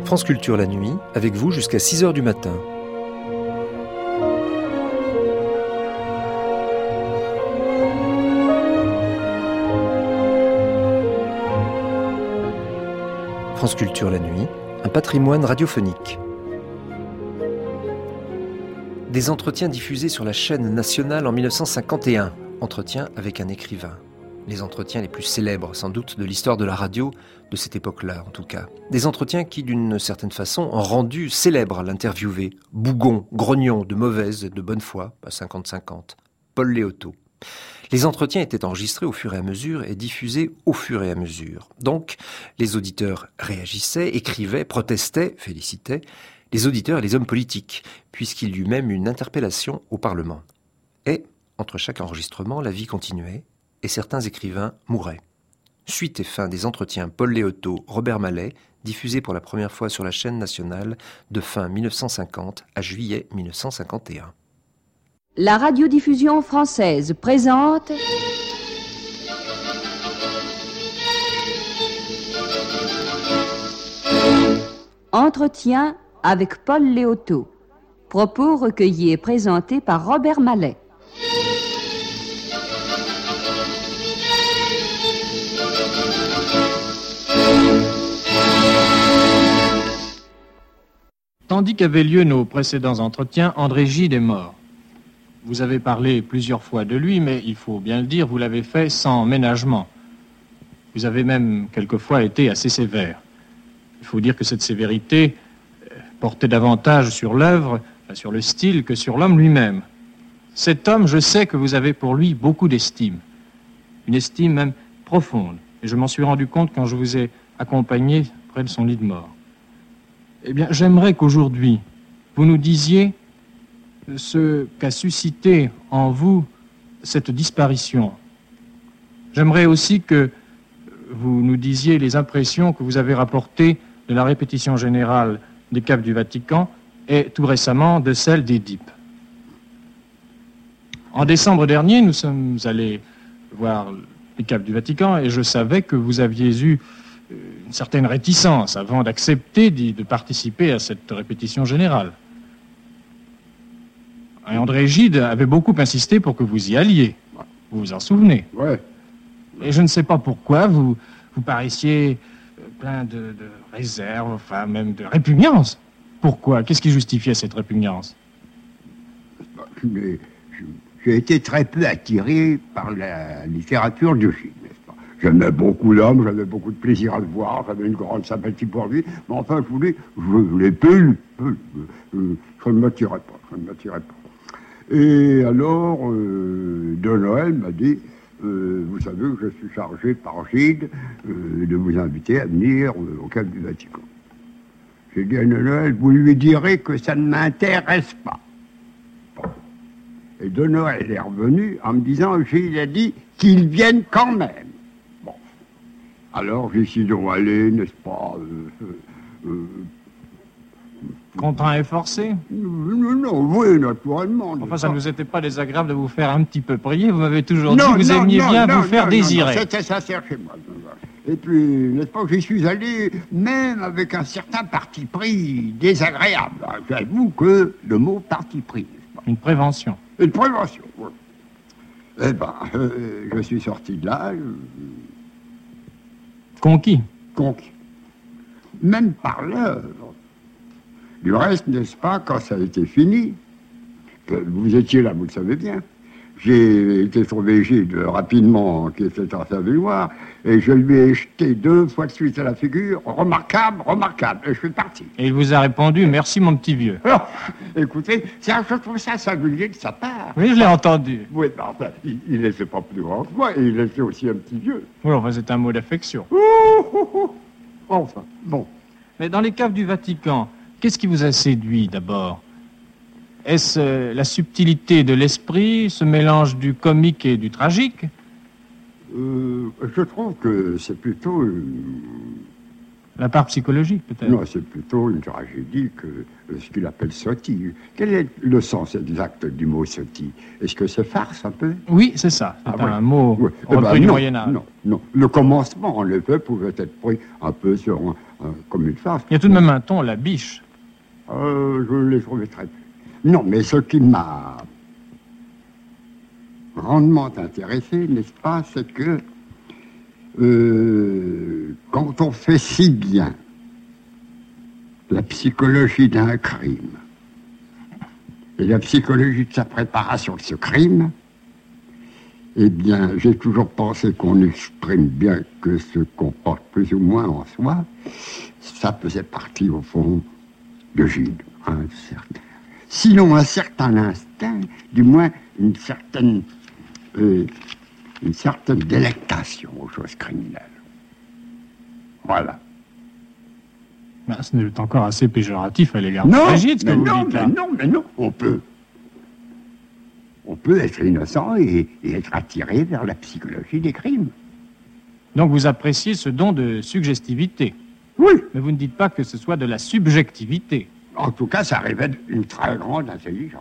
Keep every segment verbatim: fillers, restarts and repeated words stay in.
France Culture la nuit, avec vous jusqu'à six heures du matin. France Culture la nuit, un patrimoine radiophonique. Des entretiens diffusés sur la chaîne nationale en mille neuf cent cinquante et un. Entretiens avec un écrivain. Les entretiens les plus célèbres, sans doute, de l'histoire de la radio, de cette époque-là, en tout cas. Des entretiens qui, d'une certaine façon, ont rendu célèbre l'interviewé. Bougon, grognon, de mauvaise et de bonne foi, à cinquante cinquante. Paul Léotot. Les entretiens étaient enregistrés au fur et à mesure et diffusés au fur et à mesure. Donc, les auditeurs réagissaient, écrivaient, protestaient, félicitaient, les auditeurs et les hommes politiques, puisqu'il y eut même une interpellation au Parlement. Et, entre chaque enregistrement, la vie continuait, et certains écrivains mouraient. Suite et fin des entretiens Paul Léotot, Robert Mallet, diffusés pour la première fois sur la chaîne nationale de fin mille neuf cent cinquante à juillet mille neuf cent cinquante et un. La radiodiffusion française présente Entretien avec Paul Léotot. Propos recueillis et présentés par Robert Mallet. Tandis qu'avaient lieu nos précédents entretiens, André Gide est mort. Vous avez parlé plusieurs fois de lui, mais il faut bien le dire, vous l'avez fait sans ménagement. Vous avez même quelquefois été assez sévère. Il faut dire que cette sévérité portait davantage sur l'œuvre, sur le style, que sur l'homme lui-même. Cet homme, je sais que vous avez pour lui beaucoup d'estime. Une estime même profonde. Et je m'en suis rendu compte quand je vous ai accompagné près de son lit de mort. Eh bien, j'aimerais qu'aujourd'hui, vous nous disiez ce qu'a suscité en vous cette disparition. J'aimerais aussi que vous nous disiez les impressions que vous avez rapportées de la répétition générale des caves du Vatican et tout récemment de celle d'Édipe. En décembre dernier, nous sommes allés voir les caves du Vatican et je savais que vous aviez eu une certaine réticence avant d'accepter de participer à cette répétition générale. Et André Gide avait beaucoup insisté pour que vous y alliez. Vous vous en souvenez? Ouais. Et je ne sais pas pourquoi vous, vous paraissiez plein de, de réserve, enfin même de répugnance. Pourquoi? Qu'est-ce qui justifiait cette répugnance? Mais j'ai été très peu attiré par la littérature de Gide, n'est-ce pas? J'aimais beaucoup l'homme, j'avais beaucoup de plaisir à le voir, j'avais une grande sympathie pour lui, mais enfin, je voulais, je l'ai peu lu, peu lu. Euh, ça ne m'attirait pas, ça ne m'attirait pas. Et alors, euh, de Noël m'a dit, euh, vous savez que je suis chargé par Gide euh, de vous inviter à venir euh, au Cap du Vatican. J'ai dit à de Noël, vous lui direz que ça ne m'intéresse pas. Bon. Et de Noël est revenu en me disant, Gide a dit qu'il vienne quand même. Bon. Alors j'y suis donc allé, n'est-ce pas euh, euh, Contraint et forcé? Non, non, oui, naturellement. Enfin, ça ne vous était pas désagréable de vous faire un petit peu prier. Vous m'avez toujours dit non, que vous non, aimiez non, bien non, vous faire non, désirer. Non, c'était sincère chez moi. Et puis, n'est-ce pas, j'y suis allé même avec un certain parti pris désagréable. J'avoue que le mot parti pris, n'est-ce pas? Une prévention. Une prévention, oui. Eh ben, euh, je suis sorti de là... Euh, Conquis. Conquis. Même par l'œuvre. Du reste, n'est-ce pas, quand ça a été fini, vous étiez là, vous le savez bien, j'ai été trouvé Gide rapidement, qui était en Saint-Valois, et je lui ai jeté deux fois de suite à la figure, remarquable, remarquable, et je suis parti. Et il vous a répondu, merci mon petit vieux. Alors, écoutez, ça, je trouve ça singulier de sa part. Oui, je l'ai entendu. Oui, ben, enfin, il n'était pas plus grand que moi, et il était aussi un petit vieux. Oui, enfin, c'est un mot d'affection. Ouh, ouh, ouh. Enfin, bon. Mais dans les caves du Vatican, qu'est-ce qui vous a séduit d'abord? Est-ce euh, la subtilité de l'esprit, ce mélange du comique et du tragique? euh, Je trouve que c'est plutôt euh, La part psychologique, peut-être? Non, c'est plutôt une tragédie que euh, ce qu'il appelle sottise. Quel est le sens exact du mot sottise? Est-ce que c'est farce un peu? Oui, c'est ça. C'est Ah, un oui. mot Oui. Eh repris ben, du non, Moyen-Âge. Non, non. Le commencement, en effet, pouvait être pris un peu sur un, un- comme une farce. Il y a tout de même un ton, la biche. Euh, je l'ai trouvé très peu. Non, mais ce qui m'a grandement intéressé, n'est-ce pas, c'est que euh, quand on fait si bien la psychologie d'un crime et la psychologie de sa préparation de ce crime, eh bien, j'ai toujours pensé qu'on exprime bien que ce qu'on porte plus ou moins en soi, ça faisait partie, au fond, de Gide. Un certain, sinon un certain instinct, du moins une certaine, euh, une certaine délectation aux choses criminelles. Voilà. Ben, c'est encore assez péjoratif à l'égard de Non, Brigitte, ce que mais vous non, dites mais là. non, mais non, on peut. On peut être innocent et, et être attiré vers la psychologie des crimes. Donc vous appréciez ce don de suggestivité. Oui. Mais vous ne dites pas que ce soit de la subjectivité. En tout cas, ça révèle une très grande intelligence.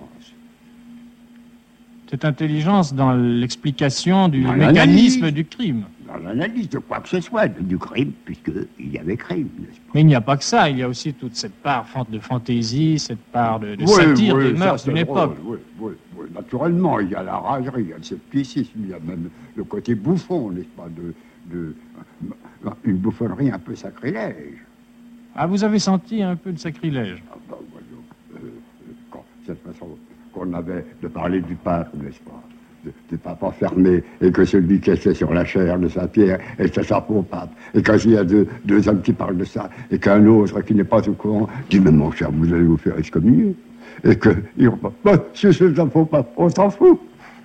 Cette intelligence dans l'explication du Dans mécanisme l'analyse. du crime. Dans l'analyse de quoi que ce soit, du crime, puisqu'il y avait crime, n'est-ce pas? Mais il n'y a pas que ça, il y a aussi toute cette part fan- de fantaisie, cette part de, de Oui, satire oui, des ça, mœurs c'est d'une drôle, époque. Oui, oui, oui. Naturellement, il y a la ragerie, il y a le scepticisme, il y a même le côté bouffon, n'est-ce pas, de, de, une bouffonnerie un peu sacrilège. Ah, vous avez senti un peu de sacrilège. Ah, ben, voyons, euh, quand, cette façon qu'on avait de parler du pape, n'est-ce pas, de, du pape enfermé, et que celui qui était sur la chair de Saint-Pierre était ça pour pape, et quand il y a deux, deux hommes qui parlent de ça, et qu'un autre qui n'est pas au courant dit, mais mon cher, vous allez vous faire excommunier. Et que, il repart, bah, si c'est un faux pape, on s'en fout.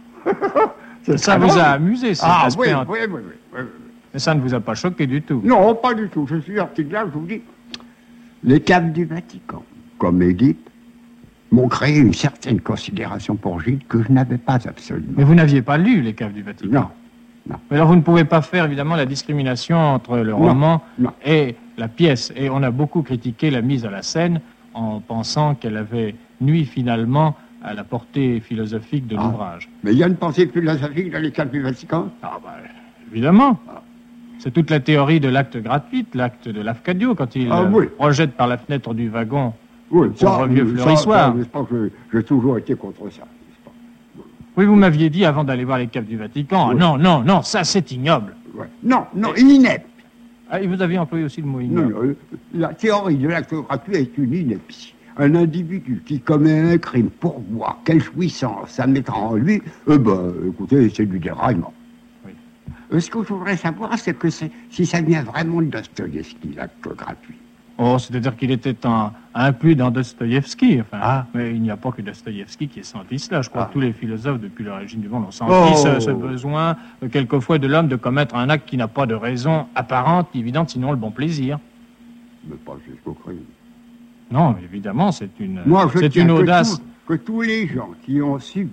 Ça très vous drôle. a amusé, cet Ah, aspect. oui, en- oui, oui, oui, oui, oui. Mais ça ne vous a pas choqué du tout. Non, pas du tout. Je suis sorti de là, je vous dis. Les caves du Vatican, comme Édipe, m'ont créé une certaine considération pour Gide que je n'avais pas absolument. Mais vous n'aviez pas lu les caves du Vatican. Non. Mais alors vous ne pouvez pas faire évidemment la discrimination entre le Non, roman non. et la pièce. Et on a beaucoup critiqué la mise à la scène en pensant qu'elle avait nui finalement à la portée philosophique de Ah. l'ouvrage. Mais il y a une pensée philosophique dans les caves du Vatican. Ah bah, évidemment. C'est toute la théorie de l'acte gratuit, l'acte de l'Afcadio, quand il Ah, euh, oui. projette par la fenêtre du wagon. Oui, pauvre vieux ça, fleurissoir. ça, n'est-ce pas que j'ai toujours été contre ça, n'est-ce pas? Oui, vous m'aviez dit avant d'aller voir les caves du Vatican. Oui. Non, non, non, ça c'est ignoble. Ouais. Non, non, inepte. Ah, et vous aviez employé aussi le mot Non, ignoble. non, euh, la théorie de l'acte gratuit est une ineptie. Un individu qui commet un crime pour voir quelle jouissance ça mettra en lui, eh ben, écoutez, c'est du déraillement. Oui. Euh, Ce que je voudrais savoir, c'est que c'est- si ça vient vraiment de Dostoïevski, l'acte gratuit. Oh, c'est-à-dire qu'il était en- inclus dans Dostoïevski. Enfin, Ah. Mais il n'y a pas que Dostoïevski qui ait senti cela. Je crois Ah. que tous les philosophes depuis l'origine du monde ont senti Oh. ce, ce besoin, euh, quelquefois, de l'homme de commettre un acte qui n'a pas de raison apparente, évidente, sinon le bon plaisir. Mais pas jusqu'au crime. Non, évidemment, c'est une, Moi, je c'est tiens une que, audace. tout- que tous les gens qui ont subi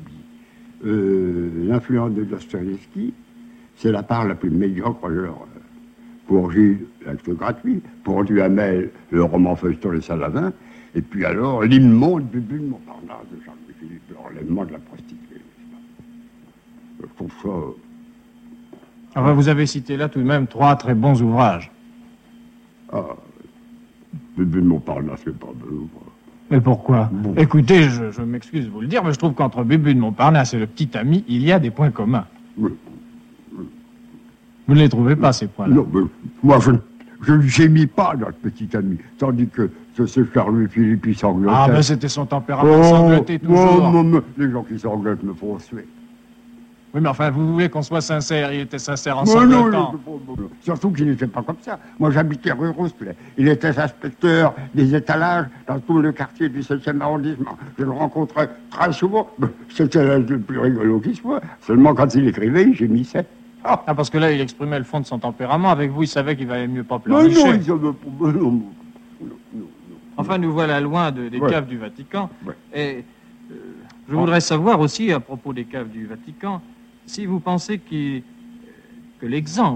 euh, l'influence de Dostoïevski, c'est la part la plus médiocre de l'horreur. Pour Gilles, l'acte gratuit. Pour Duhamel, le roman feuilleton Les Salavins. Et puis alors, l'immonde Bubu de Montparnasse de Charles-Philippe, l'enlèvement de la prostituée. n'est-ce pas? Je trouve ça... euh, Enfin, vous avez cité là tout de même trois très bons ouvrages. Ah, Bubu de Montparnasse, c'est pas bon. Mais pourquoi Bon. Écoutez, je, je m'excuse de vous le dire, mais je trouve qu'entre Bubu de Montparnasse et le petit ami, il y a des points communs. Oui. Vous ne les trouvez pas, ces points-là? Non, mais moi, je, je ne gémis pas, notre petit ami. Tandis que ce, ce Charles-Philippe, il sanglotait. Ah, ben c'était son tempérament sangloté toujours. oh, mon- les gens qui sanglotent me font suer. Oui, mais enfin, vous voulez qu'on soit sincère. Il était sincère en Mais non, sanglotant. non, non, non. Surtout qu'il n'était pas comme ça. Moi, j'habitais rue Rousselet. Il était inspecteur des étalages dans tout le quartier du septième arrondissement. Je le rencontrais très souvent. C'était le plus rigolo qui soit. Seulement, quand il écrivait, il gémissait. Ah, Ah, parce que là, il exprimait le fond de son tempérament. Avec vous, il savait qu'il valait mieux pas mais non, pleurnicher. il savait pas. Mais non, non, non, non. Enfin, nous voilà loin de- des Ouais. caves du Vatican. Ouais. Et euh, je voudrais savoir aussi, à propos des caves du Vatican, si vous pensez qu'il- que l'exemple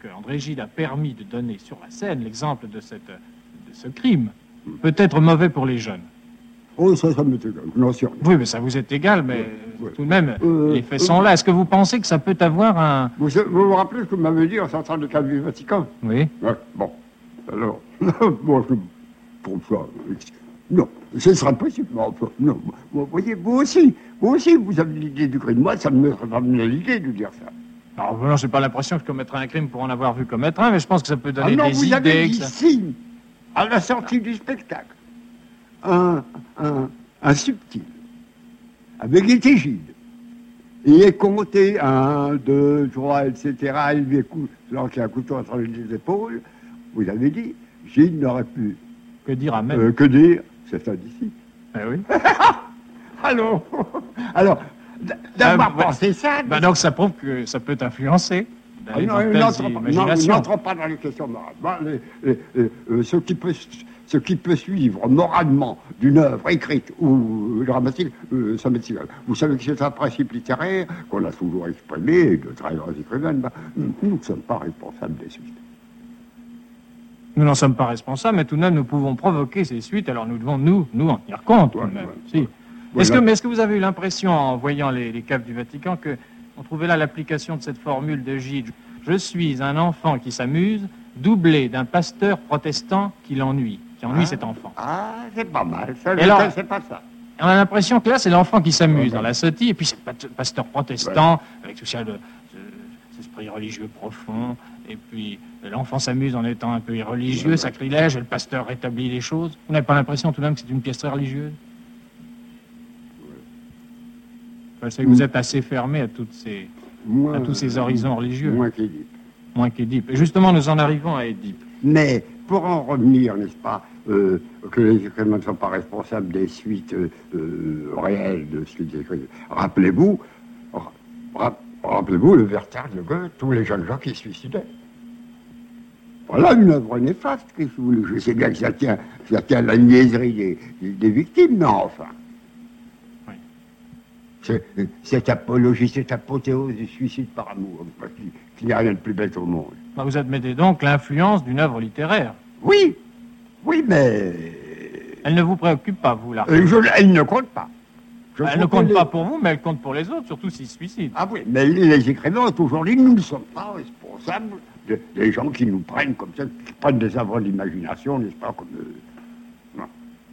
qu'André Gide a permis de donner sur la scène l'exemple de, cette, de ce crime peut être mauvais pour les jeunes. Oh, ça, ça m'est égal, je n'en sais rien. Oui, mais ça vous est égal, mais ouais, ouais. tout de même, euh, les faits sont là. Est-ce que vous pensez que ça peut avoir un... Vous vous, vous rappelez ce que vous m'avez dit en sortant de cadre du Vatican? Oui. Ouais, bon, alors, moi, je trouve ça... Non, ce sera possible. Non, non, vous voyez, vous aussi, vous aussi, vous avez l'idée du crime. Moi, ça ne me ferait pas l'idée de dire ça. Alors, non, j'ai pas l'impression que je commettrais un crime pour en avoir vu commettre un, mais je pense que ça peut donner ah non, des vous idées. avez dit ça... si, à la sortie du spectacle, un, un, un subtil, avec les Gide. Il est compté un, deux, trois, et cetera. Il lui est cou... lancé un couteau entre les épaules. Vous avez dit, Gide n'aurait pu... Que dire à même euh, Que dire, c'est ça d'ici. Eh oui. Alors, alors d'avoir ah, pensé bah, ça... Bah donc ça prouve que ça peut influencer. Ah, non, n'entre pas dans les questions morales. Bah, les, les, les, euh, ce, qui peut, ce qui peut suivre moralement d'une œuvre écrite ou dramatique, euh, ça m'est égal. Vous savez que c'est un principe littéraire qu'on a toujours exprimé, de très grands écrivains. Bah, nous ne sommes pas responsables des suites. Nous n'en sommes pas responsables, mais tout de même, nous pouvons provoquer ces suites, alors nous devons, nous, nous en tenir compte, ouais, tout de même. Ouais, si. ouais. Est-ce voilà. que, mais est-ce que vous avez eu l'impression, en voyant les, les caves du Vatican, qu'on trouvait là l'application de cette formule de Gide? Je suis un enfant qui s'amuse, doublé d'un pasteur protestant qui l'ennuie, qui ennuie ah, cet enfant. Ah, c'est pas mal, ça, alors, c'est pas ça. On a l'impression que là, c'est l'enfant qui s'amuse ouais, dans la sottise, et puis c'est le pasteur protestant, ouais. avec tout ça, le, ce, cet esprit religieux profond, et puis l'enfant s'amuse en étant un peu irreligieux, ouais, sacrilège, et le pasteur rétablit les choses. Vous n'avez pas l'impression tout de même que c'est une pièce très religieuse? Je sais que vous êtes assez fermé à, toutes ces, moins, à tous ces horizons religieux. Moins qu'Édipe. Moins qu'Édipe. Et justement, nous en arrivons à Édipe. Mais pour en revenir, n'est-ce pas, euh, que les écrivains ne sont pas responsables des suites euh, euh, réelles de ce qu'ils écrivent. Rappelez-vous, ra rappelez-vous le Werther de Goethe, tous les jeunes gens qui se suicidaient. Voilà une œuvre néfaste, que vous voulez. Je sais bien que ça tient, ça tient à la niaiserie des, des victimes, mais enfin. Cette apologie, cette apothéose du suicide par amour, parce qu'il n'y a rien de plus bête au monde. Bah vous admettez donc l'influence d'une œuvre littéraire? Oui, oui, mais... Elle ne vous préoccupe pas, vous, là? euh, je, Elle ne compte pas. Bah, elle ne compte les... pas pour vous, mais elle compte pour les autres, surtout s'ils se suicident. Ah oui, mais les écrivains ont toujours dit, nous ne sommes pas responsables de, des gens qui nous prennent comme ça, qui prennent des œuvres d'imagination, n'est-ce pas, comme... Euh... Non.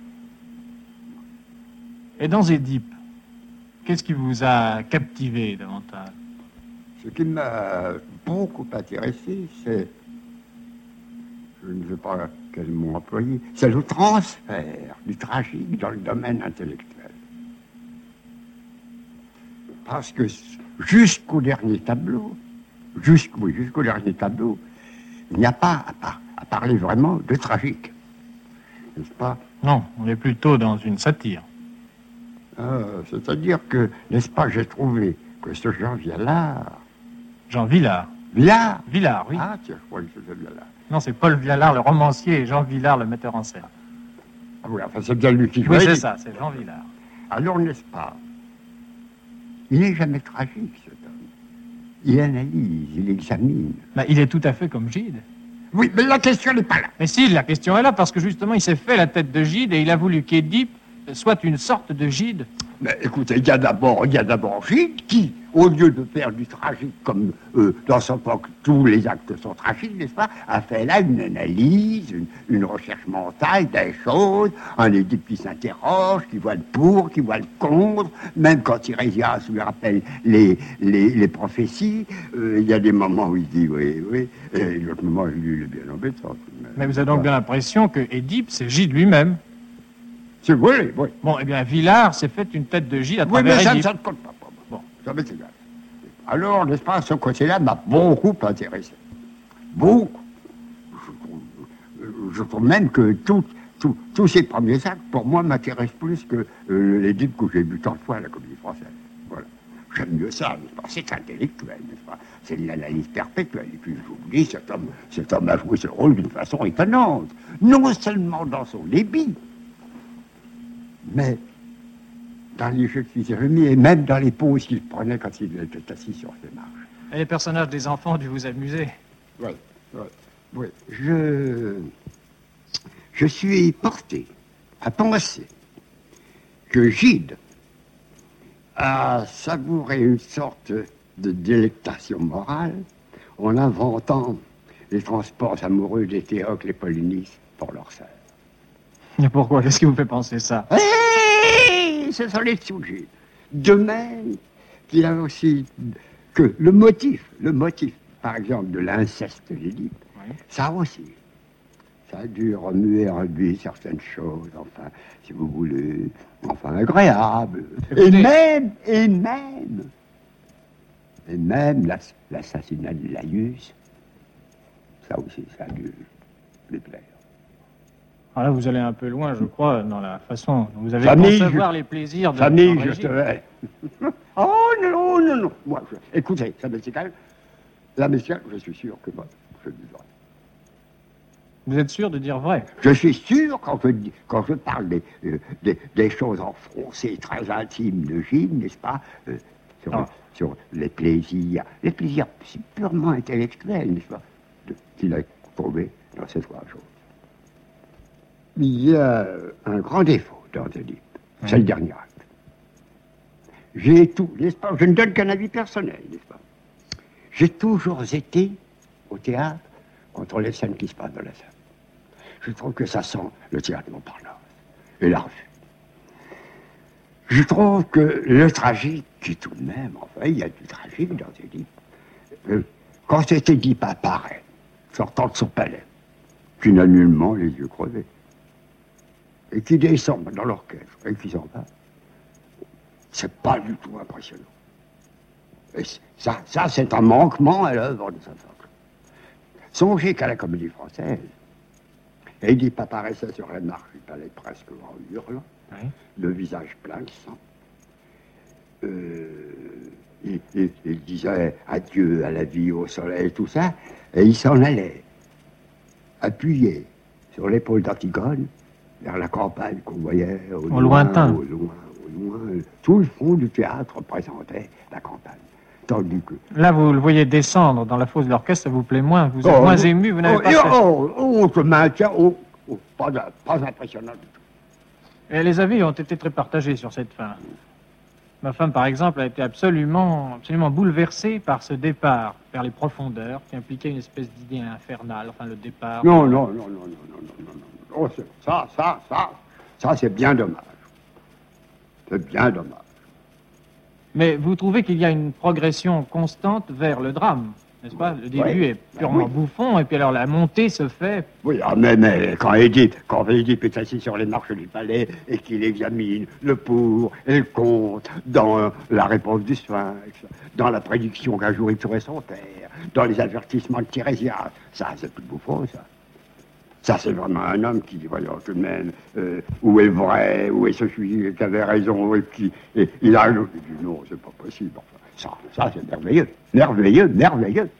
Et dans Édipe, qu'est-ce qui vous a captivé davantage? Ce qui m'a beaucoup intéressé, c'est, je ne sais pas quel mot employer, c'est le transfert du tragique dans le domaine intellectuel. Parce que jusqu'au dernier tableau, jusqu'au oui, jusqu'au dernier tableau, il n'y a pas à, par, à parler vraiment de tragique. N'est-ce pas? Non, on est plutôt dans une satire. Euh, C'est-à-dire que, n'est-ce pas, j'ai trouvé que ce Jean Vialard... Jean Vialard. Vialard Vialard, oui. Ah, tiens, je crois que c'était Vialard. Non, c'est Paul Vialard, le romancier, et Jean Vialard, le metteur en scène. Ah oui, enfin, c'est bien lui qui jouait. Oui, c'est ça, c'est Jean Vialard. Alors, n'est-ce pas, il n'est jamais tragique, cet homme. Il analyse, il examine. Ben, il est tout à fait comme Gide. Oui, mais la question n'est pas là. Mais si, la question est là, parce que justement, il s'est fait la tête de Gide, et il a voulu qu'Édipe soit une sorte de Gide. Mais écoutez, il y a d'abord, il y a d'abord Gide qui, au lieu de faire du tragique comme euh, dans son époque, tous les actes sont tragiques, n'est-ce pas, a fait là une analyse, une, une recherche mentale des choses, un Édipe qui s'interroge, qui voit le pour, qui voit le contre, même quand Tirésias lui rappelle les, les, les prophéties, euh, il y a des moments où il dit oui, oui, et l'autre moment, lui, il est bien embêtant. Mais, mais vous avez donc bien l'impression que Édipe, c'est Gide lui-même. C'est oui, oui. Bon, eh bien, Villard s'est fait une tête de Gide à oui, travers mais ça, Édipe. ça ne compte pas. Bon, ça m'est égal. Alors, n'est-ce pas, ce côté-là m'a beaucoup intéressé. Beaucoup. Je trouve, je trouve même que tout, tout, tous ces premiers actes, pour moi, m'intéressent plus que euh, l'Édipe que j'ai vu tant de fois à la Comédie Française. Voilà. J'aime mieux ça, n'est-ce pas? C'est intellectuel, n'est-ce pas? C'est de l'analyse perpétuelle. Et puis, je vous dis, cet homme, cet homme a joué ce rôle d'une façon étonnante. Non seulement dans son débit, mais dans les jeux de physionomie et même dans les pauses qu'il prenait quand il était assis sur ses marches. Et les personnages des enfants ont dû vous amuser? oui, oui, oui. Je, je suis porté à penser que Gide a savouré une sorte de délectation morale en inventant les transports amoureux des Théocle et Polynice pour leur sœur. Et pourquoi? Qu'est-ce qui vous fait penser ça? Hey, ce sont les sujets. De même qu'il a aussi que le motif, le motif, par exemple, de l'inceste d'Édipe, oui. Ça aussi, ça a dû remuer en lui certaines choses, enfin, si vous voulez, enfin, agréables. Et même, et même, et même l'ass- l'assassinat de Laius, ça aussi, ça a dû lui plaire. Alors là, vous allez un peu loin, je crois, dans la façon dont vous avez Famille, concevoir je... les plaisirs de Famille, je te hais. Oh non, non, non. Moi, je... écoutez, ça me calme. Là, messieurs, je suis sûr que moi, je dis vrai. Vous êtes sûr de dire vrai? Je suis sûr, quand je, dis, quand je parle des, euh, des, des choses enfoncées, très intimes de Gide, n'est-ce pas, euh, sur, ah. sur les plaisirs, les plaisirs purement intellectuels, n'est-ce pas, de, qu'il a trouvé dans ces trois choses. Il y a un grand défaut dans Édipe, oui. C'est le dernier acte. J'ai tout, n'est-ce pas, je ne donne qu'un avis personnel, n'est-ce pas. J'ai toujours été au théâtre contre les scènes qui se passent dans la salle. Je trouve que ça sent le théâtre Montparnasse et la revue. Je trouve que le tragique, qui tout de même, enfin, il y a du tragique dans Édipe. Euh, quand cet Édipe apparaît, sortant de son palais, qui n'a nullement les yeux crevés, et qui descend dans l'orchestre et qui s'en va, c'est pas du tout impressionnant. Et ça, ça c'est un manquement à l'œuvre de Sophocle. Songez qu'à la Comédie Française, Édipe apparaissait sur la marche du palais presque en hurlant, oui. Le visage plein de sang. Euh, il, il, il disait adieu à la vie, au soleil, tout ça, et il s'en allait, appuyé sur l'épaule d'Antigone, vers la campagne qu'on voyait au, au loin, lointain. Au loin, au loin. Tout le fond du théâtre représentait la campagne. Tandis que... Là, vous le voyez descendre dans la fosse de l'orchestre, ça vous plaît moins. Vous êtes oh, moins oh, ému, vous n'avez oh, pas... Oh, oh, oh, je maintiens, oh, oh, pas, pas impressionnant du tout. Et les avis ont été très partagés sur cette fin. Ma femme, par exemple, a été absolument, absolument bouleversée par ce départ vers les profondeurs qui impliquait une espèce d'idée infernale, enfin le départ... Non, non, non, non, non, non, non, non, non. Oh, ça, ça, ça, ça, c'est bien dommage. C'est bien dommage. Mais vous trouvez qu'il y a une progression constante vers le drame, n'est-ce pas? Le début oui. est purement oui. bouffon, et puis alors la montée se fait... Oui, ah, mais, mais quand Édipe, quand Édipe est assis sur les marches du palais et qu'il examine le pour et le contre dans la réponse du Sphinx, dans la prédiction qu'un jour il tuerait son père, dans les avertissements de Tirésias, ça, c'est plus bouffon, ça. Ça, c'est vraiment un homme qui dit, voyons, tout de même, euh, où est vrai, où est celui qui avait raison, et qui... Et, il a il dit, non, c'est pas possible. Enfin, ça, ça, c'est merveilleux, merveilleux, merveilleux.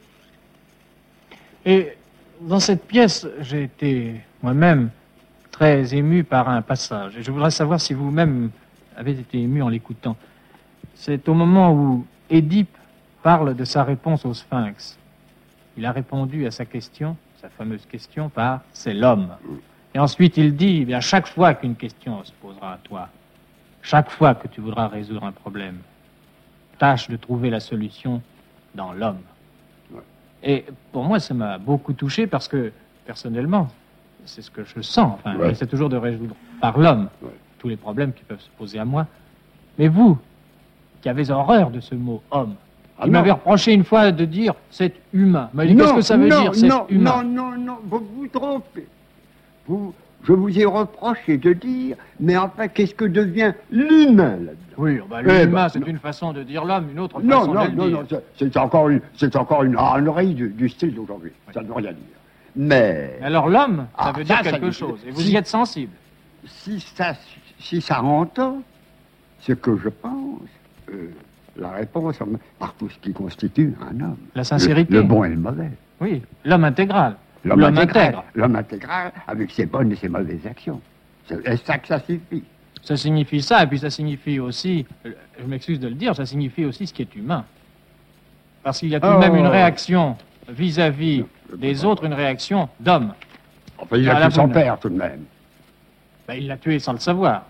Et dans cette pièce, j'ai été moi-même très ému par un passage. Et je voudrais savoir si vous-même avez été ému en l'écoutant. C'est au moment où Édipe parle de sa réponse au Sphinx. Il a répondu à sa question, sa fameuse question, par « c'est l'homme ». Et ensuite, il dit, eh bien, chaque fois qu'une question se posera à toi, chaque fois que tu voudras résoudre un problème, tâche de trouver la solution dans l'homme. Ouais. Et pour moi, ça m'a beaucoup touché parce que, personnellement, c'est ce que je sens. Enfin, ouais. C'est toujours de résoudre par l'homme ouais. tous les problèmes qui peuvent se poser à moi. Mais vous, qui avez horreur de ce mot « homme », il ah m'avait reproché une fois de dire « c'est humain ». Mais qu'est-ce que ça veut non, dire, c'est humain? Non, non, non, vous vous trompez. Vous, je vous ai reproché de dire, mais enfin, qu'est-ce que devient l'humain là-dedans? Oui, bah, l'humain, eh ben, c'est non. une façon de dire l'homme, une autre façon non, de non, le non, dire. Non, non, c'est encore une, c'est encore une ânerie du, du style d'aujourd'hui. Oui. Ça ne veut rien dire. Mais... Alors l'homme, ça ah, veut ça, dire quelque ça, chose, et vous si, y êtes sensible. Si ça, si ça entend ce que je pense... Euh, la réponse par tout ce qui constitue un homme. La sincérité. Le, le bon et le mauvais. Oui, l'homme intégral. L'homme intégral. L'homme intégral avec ses bonnes et ses mauvaises actions. C'est ça que ça signifie. Ça signifie ça, et puis ça signifie aussi, je m'excuse de le dire, ça signifie aussi ce qui est humain. Parce qu'il y a tout de oh. même une réaction vis-à-vis des autres une réaction d'homme. Enfin, il a tué son père, tout de même. Ben, il l'a tué sans le savoir.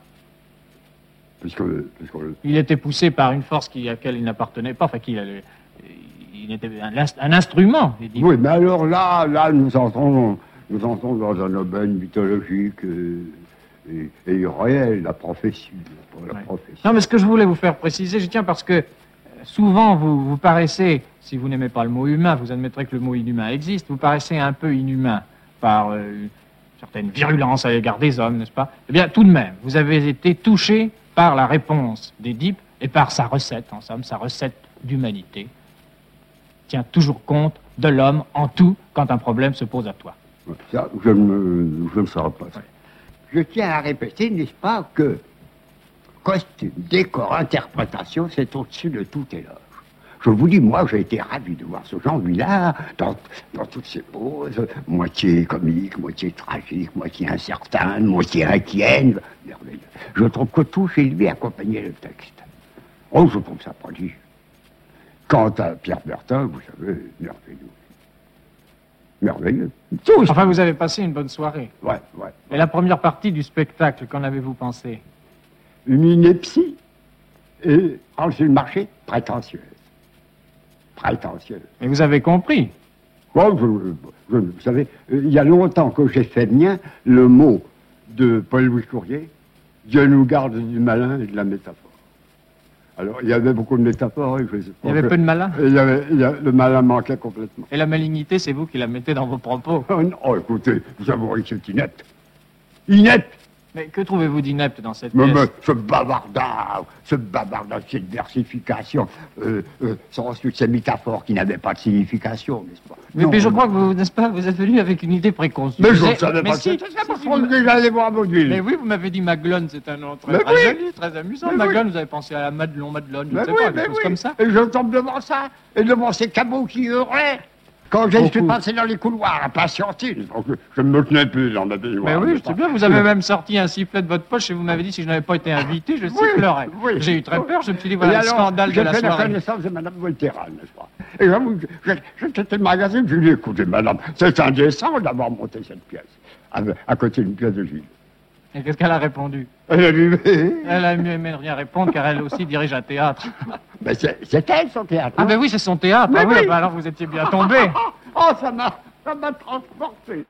Puisque, puisque... Il était poussé par une force qui, à laquelle il n'appartenait pas, enfin, qu'il avait... Il était un, un instrument. Oui, mais alors là, là, nous entrons, nous entrons dans un domaine mythologique euh, et, et réel, la prophétie, la ouais. prophétie. Non, mais ce que je voulais vous faire préciser, je tiens parce que souvent vous, vous paraissez, si vous n'aimez pas le mot humain, vous admettrez que le mot inhumain existe, vous paraissez un peu inhumain par euh, une certaine virulence à l'égard des hommes, n'est-ce pas? Eh bien, tout de même, vous avez été touché par la réponse d'Édipe et par sa recette, en somme, sa recette d'humanité. Tient toujours compte de l'homme en tout quand un problème se pose à toi. Ça, je ne je ne saurais pas. Ouais. Je tiens à répéter, n'est-ce pas, que costume, décor, interprétation, c'est au-dessus de tout éloge. Je vous dis, moi, j'ai été ravi de voir ce Jean-Villard dans, dans toutes ses poses, moitié comique, moitié tragique, moitié incertaine, moitié inquiète. Merveilleux. Je trouve que tout chez lui accompagnait le texte. Oh, je trouve ça prodigieux. Quant à Pierre Bertin, vous savez, merveilleux. Merveilleux. Tout. Enfin, vous avez passé une bonne soirée. Ouais, ouais. Et la première partie du spectacle, qu'en avez-vous pensé? Une ineptie et, sur le marché, prétentieuse. Prétentieuse. Et vous avez compris? Bon, je, je, vous savez, il y a longtemps que j'ai fait mien le mot de Paul-Louis Courrier, Dieu nous garde du malin et de la métaphore. Alors, il y avait beaucoup de métaphores. Je sais pas, il y avait que, peu de malin il y avait, il y a, le malin manquait complètement. Et la malignité, c'est vous qui la mettez dans vos propos? Oh, non, oh, écoutez, vous avouez que c'est inepte. Inepte. Mais que trouvez-vous d'inepte dans cette mais, pièce? mais, ce bavardage, ce bavardage, cette versification, euh, euh, sans ces métaphores qui n'avaient pas de signification, n'est-ce pas? Mais, mais je crois que vous, n'est-ce pas, vous êtes venu avec une idée préconçue. Mais je ne savais mais pas si, que c'était si, ça, si, parce qu'on déjà allé voir Vaudeville. Mais oui, vous m'avez dit Maglone, c'est un nom très, mais très oui. joli, très amusant. Mais Maglone, oui. vous avez pensé à la Madelon, Madelon, je Mais ne sais oui, pas, mais quelque chose oui. comme ça. Et je tombe devant ça, et devant ces cabots qui hurlaient. Quand je suis Beaucoup. passé dans les couloirs à patienter, donc je ne me tenais plus dans ma baignoire. Mais oui, c'est bien, vous avez même sorti un sifflet de votre poche et vous m'avez dit si je n'avais pas été invité, je sifflerais. Oui. J'ai eu très peur, je me suis dit Et voilà le alors, scandale de la J'ai fait la soirée. connaissance de Mme Volterra, n'est-ce pas? Et j'avoue, j'ai quitté le magazine, je lui ai dit, écoutez, madame, c'est indécent d'avoir monté cette pièce, à, à côté d'une pièce de Gilles. Et qu'est-ce qu'elle a répondu? Elle a dit, Elle a mieux aimé rien répondre car elle aussi dirige un théâtre. mais c'est elle, son théâtre. Ah ben oui, c'est son théâtre. Mais Ah oui, oui. ben alors vous étiez bien tombé. Oh, ça m'a, ça m'a transporté.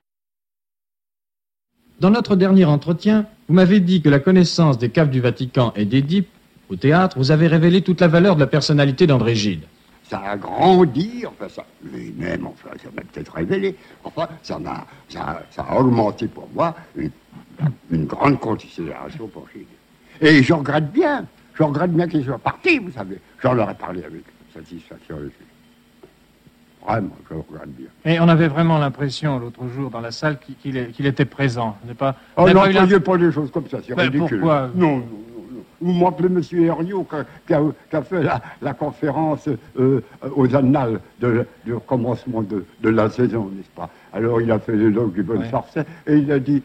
Dans notre dernier entretien, vous m'avez dit que la connaissance des caves du Vatican et d'Édipe au théâtre vous avait révélé toute la valeur de la personnalité d'André Gide. Ça a grandi, enfin ça, lui-même, enfin, ça m'a peut-être révélé. Enfin, ça m'a, ça, ça a augmenté pour moi une, une grande considération pour Gide. Et je regrette bien, je regrette bien qu'il soit parti, vous savez. J'en aurais parlé avec satisfaction avec lui. Vraiment, je regrette bien. Et on avait vraiment l'impression l'autre jour dans la salle qu'il qu'il qu'il était présent, n'est pas? Oh, Vous n'avez pas eu n'employez la- pas des choses comme ça, c'est Ben, ridicule. pourquoi? Non, non, non, non. Vous m'appelez M. Herriot, qui a, qui a- qui a fait la, la conférence euh, aux annales de, du commencement de, de la saison, n'est-ce pas? Alors, il a fait l'éloge du bon Ouais. farceur, et il a dit,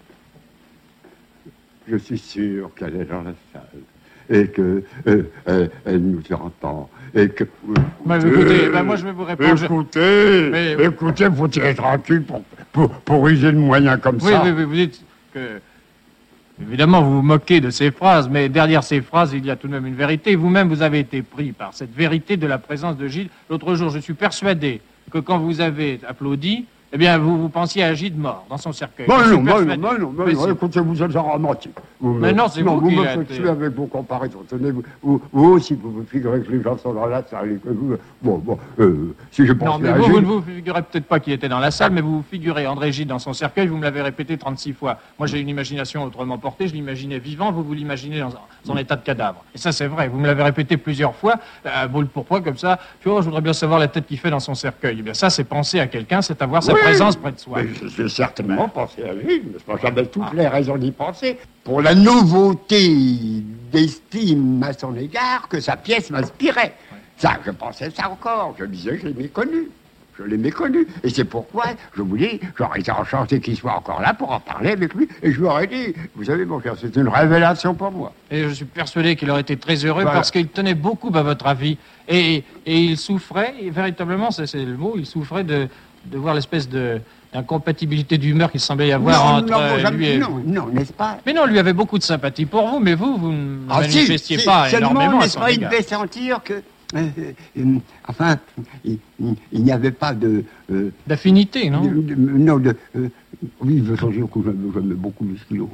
je suis sûr qu'elle est dans la salle, et que euh, elle, elle nous entend, et que... Ben, écoutez, ben, moi je vais vous répondre. je- Écoutez, Mais- écoutez, faut tirer tranquille pour, pour, pour user de moyens comme Oui, ça. oui, oui, vous dites que... Évidemment, vous vous moquez de ces phrases, mais derrière ces phrases, il y a tout de même une vérité. Vous-même, vous avez été pris par cette vérité de la présence de Gide. L'autre jour, je suis persuadé que quand vous avez applaudi, eh bien, vous, vous pensiez à Gide mort, dans son cercueil. Ben Je suis non, ben persuadé. non, ben non, ben Mais non, si. écoutez, vous êtes un romantique. Vous Mais non, c'est vous qui me l'êtes. faites tuer avec vos comparaisons. Tenez, vous, vous, vous aussi, vous vous figurez que les gens sont dans la salle et que vous... Bon, bon, euh, si je pense Non, mais à vous, Gilles- vous ne vous figurez peut-être pas qu'il était dans la salle, mais vous vous figurez André Gide dans son cercueil, vous me l'avez répété trente-six fois. Moi, j'ai une imagination autrement portée, je l'imaginais vivant, vous vous l'imaginez dans un, dans un état de cadavre. Et ça, c'est vrai, vous me l'avez répété plusieurs fois, à boule pourquoi, comme ça, tu vois, je voudrais bien savoir la tête qu'il fait dans son cercueil. Eh bien, ça, c'est penser à quelqu'un, c'est avoir sa Oui, présence près de soi. mais j'ai certainement pensé à Gilles, n'est-ce pas? J'avais toutes les raisons d'y penser. Pour la nouveauté d'estime à son égard que sa pièce m'inspirait. Ça, je pensais ça encore. Je disais, je l'ai méconnu. Je l'ai méconnu. Et c'est pourquoi, je vous dis, j'aurais été enchanté qu'il soit encore là pour en parler avec lui. Et je lui aurais dit, vous savez, mon cher, c'est une révélation pour moi. Et je suis persuadé qu'il aurait été très heureux Voilà. parce qu'il tenait beaucoup à votre avis. Et, et il souffrait, et véritablement, c'est, c'est le mot, il souffrait de, de voir l'espèce de, d'incompatibilité d'humeur qu'il semblait y avoir non, entre non, euh, jamais- lui et... non, non, n'est-ce pas? Mais non, lui avait beaucoup de sympathie pour vous, mais vous, vous ne Ah, si, manifestiez si, pas seulement, énormément à n'est-ce son pas, il égard. devait sentir que... euh, euh, enfin, il, il- il n'y avait pas de... euh, D'affinité, non? de- de- non, de... euh, oui, il veut sentir que j'aime j'aime beaucoup le stylo.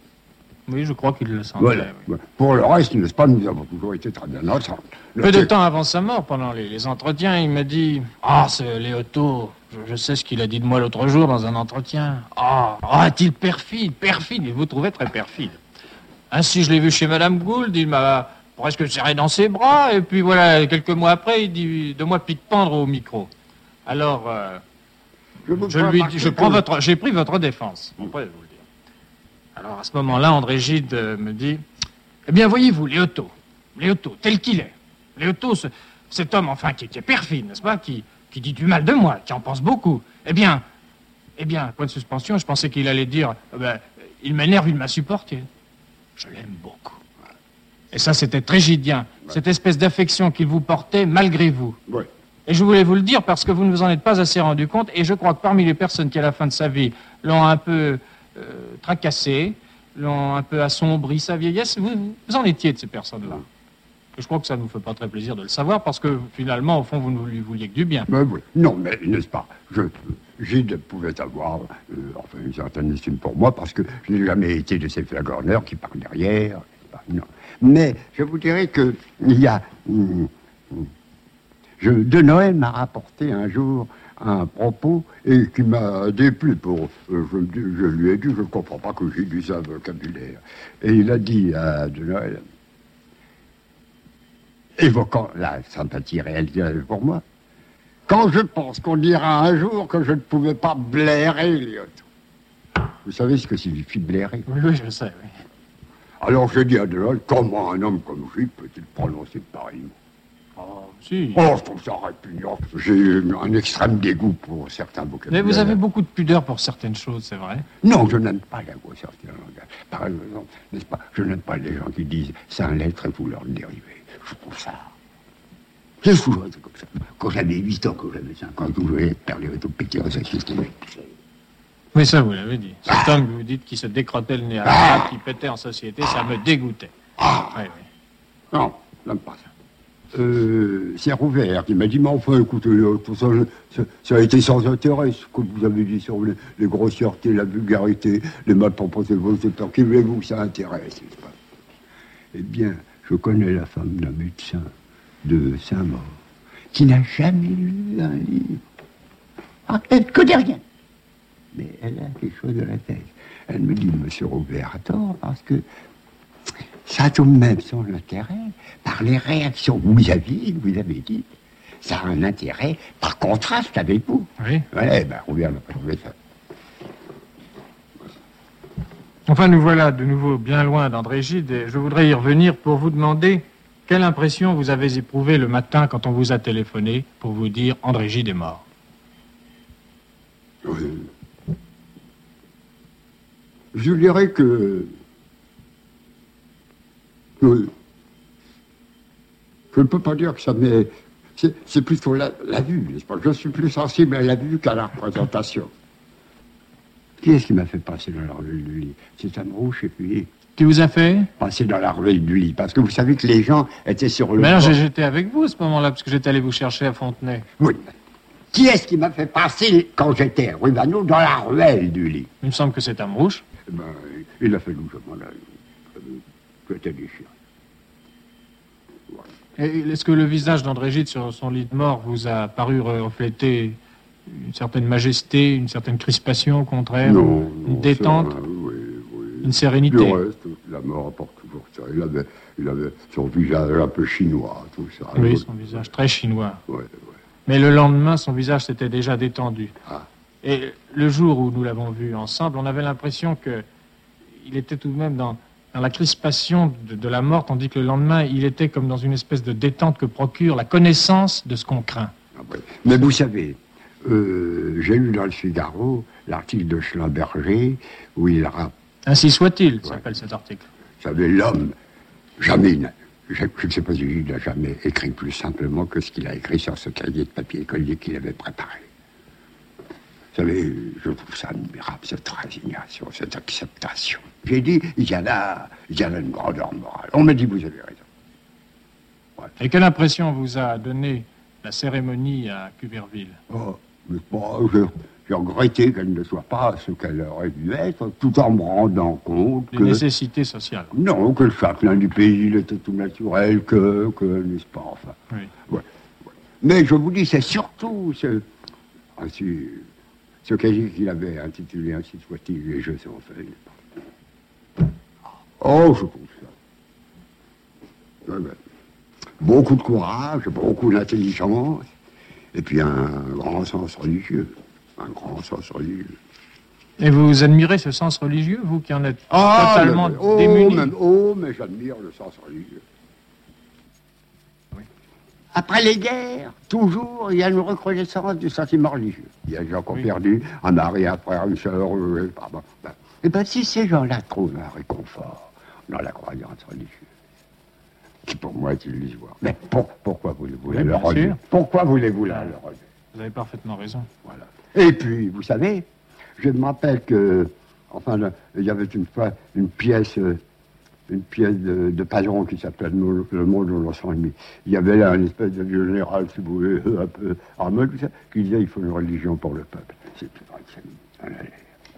Oui, je crois qu'il le sentait. Voilà. oui. Voilà. Pour le reste, n'est-ce pas, nous avons toujours été très bien ensemble. Le Peu de fait- temps avant sa mort, pendant les, les entretiens, il m'a dit « Ah, ce Léoto, je, je sais ce qu'il a dit de moi l'autre jour dans un entretien. Ah, ah, est-il perfide, perfide, il vous trouvait très perfide. Ainsi, je l'ai vu chez Madame Gould, il m'a presque serré dans ses bras, et puis voilà, quelques mois après, il dit de moi pique-pendre au micro. Alors, euh, vous je ferai lui remarquer dis, je que- prends votre, j'ai pris votre défense. On pourrait vous le dire. Alors, à ce moment-là, André Gide euh, me dit « Eh bien, voyez-vous, Léoto, Léoto, tel qu'il est, Léoto, ce- cet homme, enfin, qui, qui est perfide, n'est-ce pas, qui, qui dit du mal de moi, qui en pense beaucoup, eh bien, eh bien, point de suspension, je pensais qu'il allait dire eh ben, il m'énerve, il m'a supporté. Je l'aime beaucoup. » Et ça, c'était très gidien, cette espèce d'affection qu'il vous portait malgré vous. Oui. Et je voulais vous le dire parce que vous ne vous en êtes pas assez rendu compte, et je crois que parmi les personnes qui, à la fin de sa vie, l'ont un peu euh, tracassé, l'ont un peu assombri sa vieillesse, vous, vous en étiez de ces personnes-là. Et je crois que ça ne nous fait pas très plaisir de le savoir, parce que finalement, au fond, vous ne lui vouliez que du bien. Ben oui. Non, mais n'est-ce pas, je, Gide pouvait avoir euh, enfin, une certaine estime pour moi, parce que je n'ai jamais été de ces flagorneurs qui parlent derrière. n'est-ce pas, non. Mais je vous dirais que il y a... hum, hum, je, De Noël m'a rapporté un jour un propos et qui m'a déplu pour... euh, je, je lui ai dit, je ne comprends pas que j'ai dit ça, vocabulaire. Et il a dit à De Noël, évoquant la sympathie réelle qu'il avait pour moi, quand je pense qu'on dira un jour que je ne pouvais pas blairer Léoto. Vous savez ce que signifie blairer? Oui, oui, je sais, oui. Alors je dis à De Noël, comment un homme comme lui peut-il prononcer pareil mot? Oh, si. Oh, je trouve ça répugnant. J'ai un extrême dégoût pour certains Mais vocabulaires. vous avez beaucoup de pudeur pour certaines choses, c'est vrai. Non, je n'aime pas la grosseur du langage. Par exemple, n'est-ce pas, je n'aime pas les gens qui disent sans lettre et vouloir le dériver. Je trouve ça. J'ai toujours été comme ça. Quand j'avais huit ans, quand j'avais cinq ans, je voulais parler au tout petit, ça système. Oui, ça, vous l'avez dit. Cet homme que vous dites qui se décrottait le nez à la table, qui pétait en société, ça me dégoûtait. Ah, Oui, oui. non, j'aime pas ça. Euh, c'est Rouvert qui m'a dit, mais enfin, écoutez, euh, tout ça, je- ça, ça a été sans intérêt, ce que vous avez dit sur les, les grossièretés, la vulgarité, les mal proposés de vos auteurs. Qui voulez-vous que ça intéresse, n'est-ce pas? Eh bien, je connais la femme d'un médecin de Saint-Maur qui n'a jamais lu un livre. Ah, elle ne connaît rien. Mais elle a quelque chose de la tête. Elle me dit, monsieur Rouvert a tort, parce que ça a tout de même son intérêt par les réactions que vous aviez, que vous avez dites. Ça a un intérêt par contraste avec vous. Oui. Voilà, eh ben, Rouvert n'a pas trouvé ça. Enfin, nous voilà de nouveau bien loin d'André Gide, et je voudrais y revenir pour vous demander quelle impression vous avez éprouvée le matin quand on vous a téléphoné pour vous dire André Gide est mort. Oui. Je dirais que... Oui. Je ne peux pas dire que ça m'est... C'est, c'est plutôt la, la vue, n'est-ce pas? Je suis plus sensible à la vue qu'à la représentation. Qui est-ce qui m'a fait passer dans la ruelle du lit? C'est un rouge, et puis Qui vous a fait? passer dans la ruelle du lit. Parce que vous savez que les gens étaient sur le... Mais non, bord. j'ai- j'étais avec vous à ce moment-là, parce que j'étais allé vous chercher à Fontenay. Oui. Qui est-ce qui m'a fait passer, quand j'étais à rue Vaneau, dans la ruelle du lit? Il me semble que c'est Amrouche. Eh ben, il a fait doucement là. J'étais déchiré. Voilà. Et est-ce que le visage d'André Gide sur son lit de mort vous a paru refléter une certaine majesté, une certaine crispation, au contraire, Non, une non, détente, ça, oui, oui. une sérénité? Du reste, la mort apporte toujours ça. Il avait, il avait son visage un peu chinois, tout ça. Oui, son visage très chinois. Ouais, ouais. Mais le lendemain, son visage s'était déjà détendu. Ah. Et le jour où nous l'avons vu ensemble, on avait l'impression que il était tout de même dans, dans la crispation de, de la mort, tandis que le lendemain, il était comme dans une espèce de détente que procure la connaissance de ce qu'on craint. Ah, ouais. Mais vous savez, euh, j'ai lu dans le Figaro l'article de Schlumberger où il a... Ainsi soit-il, Ouais. s'appelle cet article. Vous savez, l'homme, jamais, il n'a- je je ne sais pas si il n'a jamais écrit plus simplement que ce qu'il a écrit sur ce cahier de papier écolier qu'il avait préparé. Vous savez, je trouve ça admirable, cette résignation, cette acceptation. J'ai dit, il y en a, il y en a une grandeur morale. On m'a dit, vous avez raison. Voilà. Et quelle impression vous a donné la cérémonie à Cuberville? Oh, mais bon, je- j'ai regretté qu'elle ne soit pas ce qu'elle aurait dû être, tout en me rendant compte Les que... nécessités sociales. Non, que le châtelain du pays, il était tout naturel, que, que n'est-ce pas, enfin... Oui. Ouais, ouais. Mais je vous dis, c'est surtout ce, ainsi, ce cahier qu'il avait intitulé Ainsi soit-il, les jeux sont faits. Oh, je trouve ça. Ouais, ouais. Beaucoup de courage, beaucoup d'intelligence, et puis un grand sens religieux. Un grand sens religieux. Et vous admirez ce sens religieux, vous qui en êtes Ah, totalement mais- oh, démuni? mais, oh, mais j'admire le sens religieux. Après les guerres, toujours, il y a une recrudescence du sentiment religieux. Il y a des gens qui ont Oui. perdu un mari, un frère, une sœur, euh, pardon. Ben, et bien, si ces gens-là trouvent un réconfort dans la croyance religieuse, qui pour moi est illusoire, mais pour- pourquoi voulez-vous Oui, la leur bien relever? sûr. Pourquoi voulez-vous la leur relever? Vous avez parfaitement raison. Voilà. Et puis, vous savez, je me rappelle que, enfin, le- il y avait une fois une pièce, euh, une pièce de, de Pajon qui s'appelait Le Monde Le Monde de l'Enfant ennemi. Il y avait là un espèce de vieux général, si vous voulez, un peu armé, tout ça, qui disait il faut une religion pour le peuple. C'est tout vrai, c'est un aller.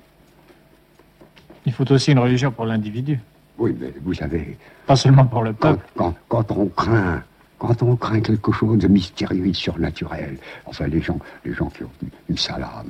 Il faut aussi une religion pour l'individu, Oui, mais vous savez, pas seulement pour le quand, peuple. quand, quand on craint, quand on craint quelque chose de mystérieux et de surnaturel, enfin, les gens, les gens qui ont une, une sale âme,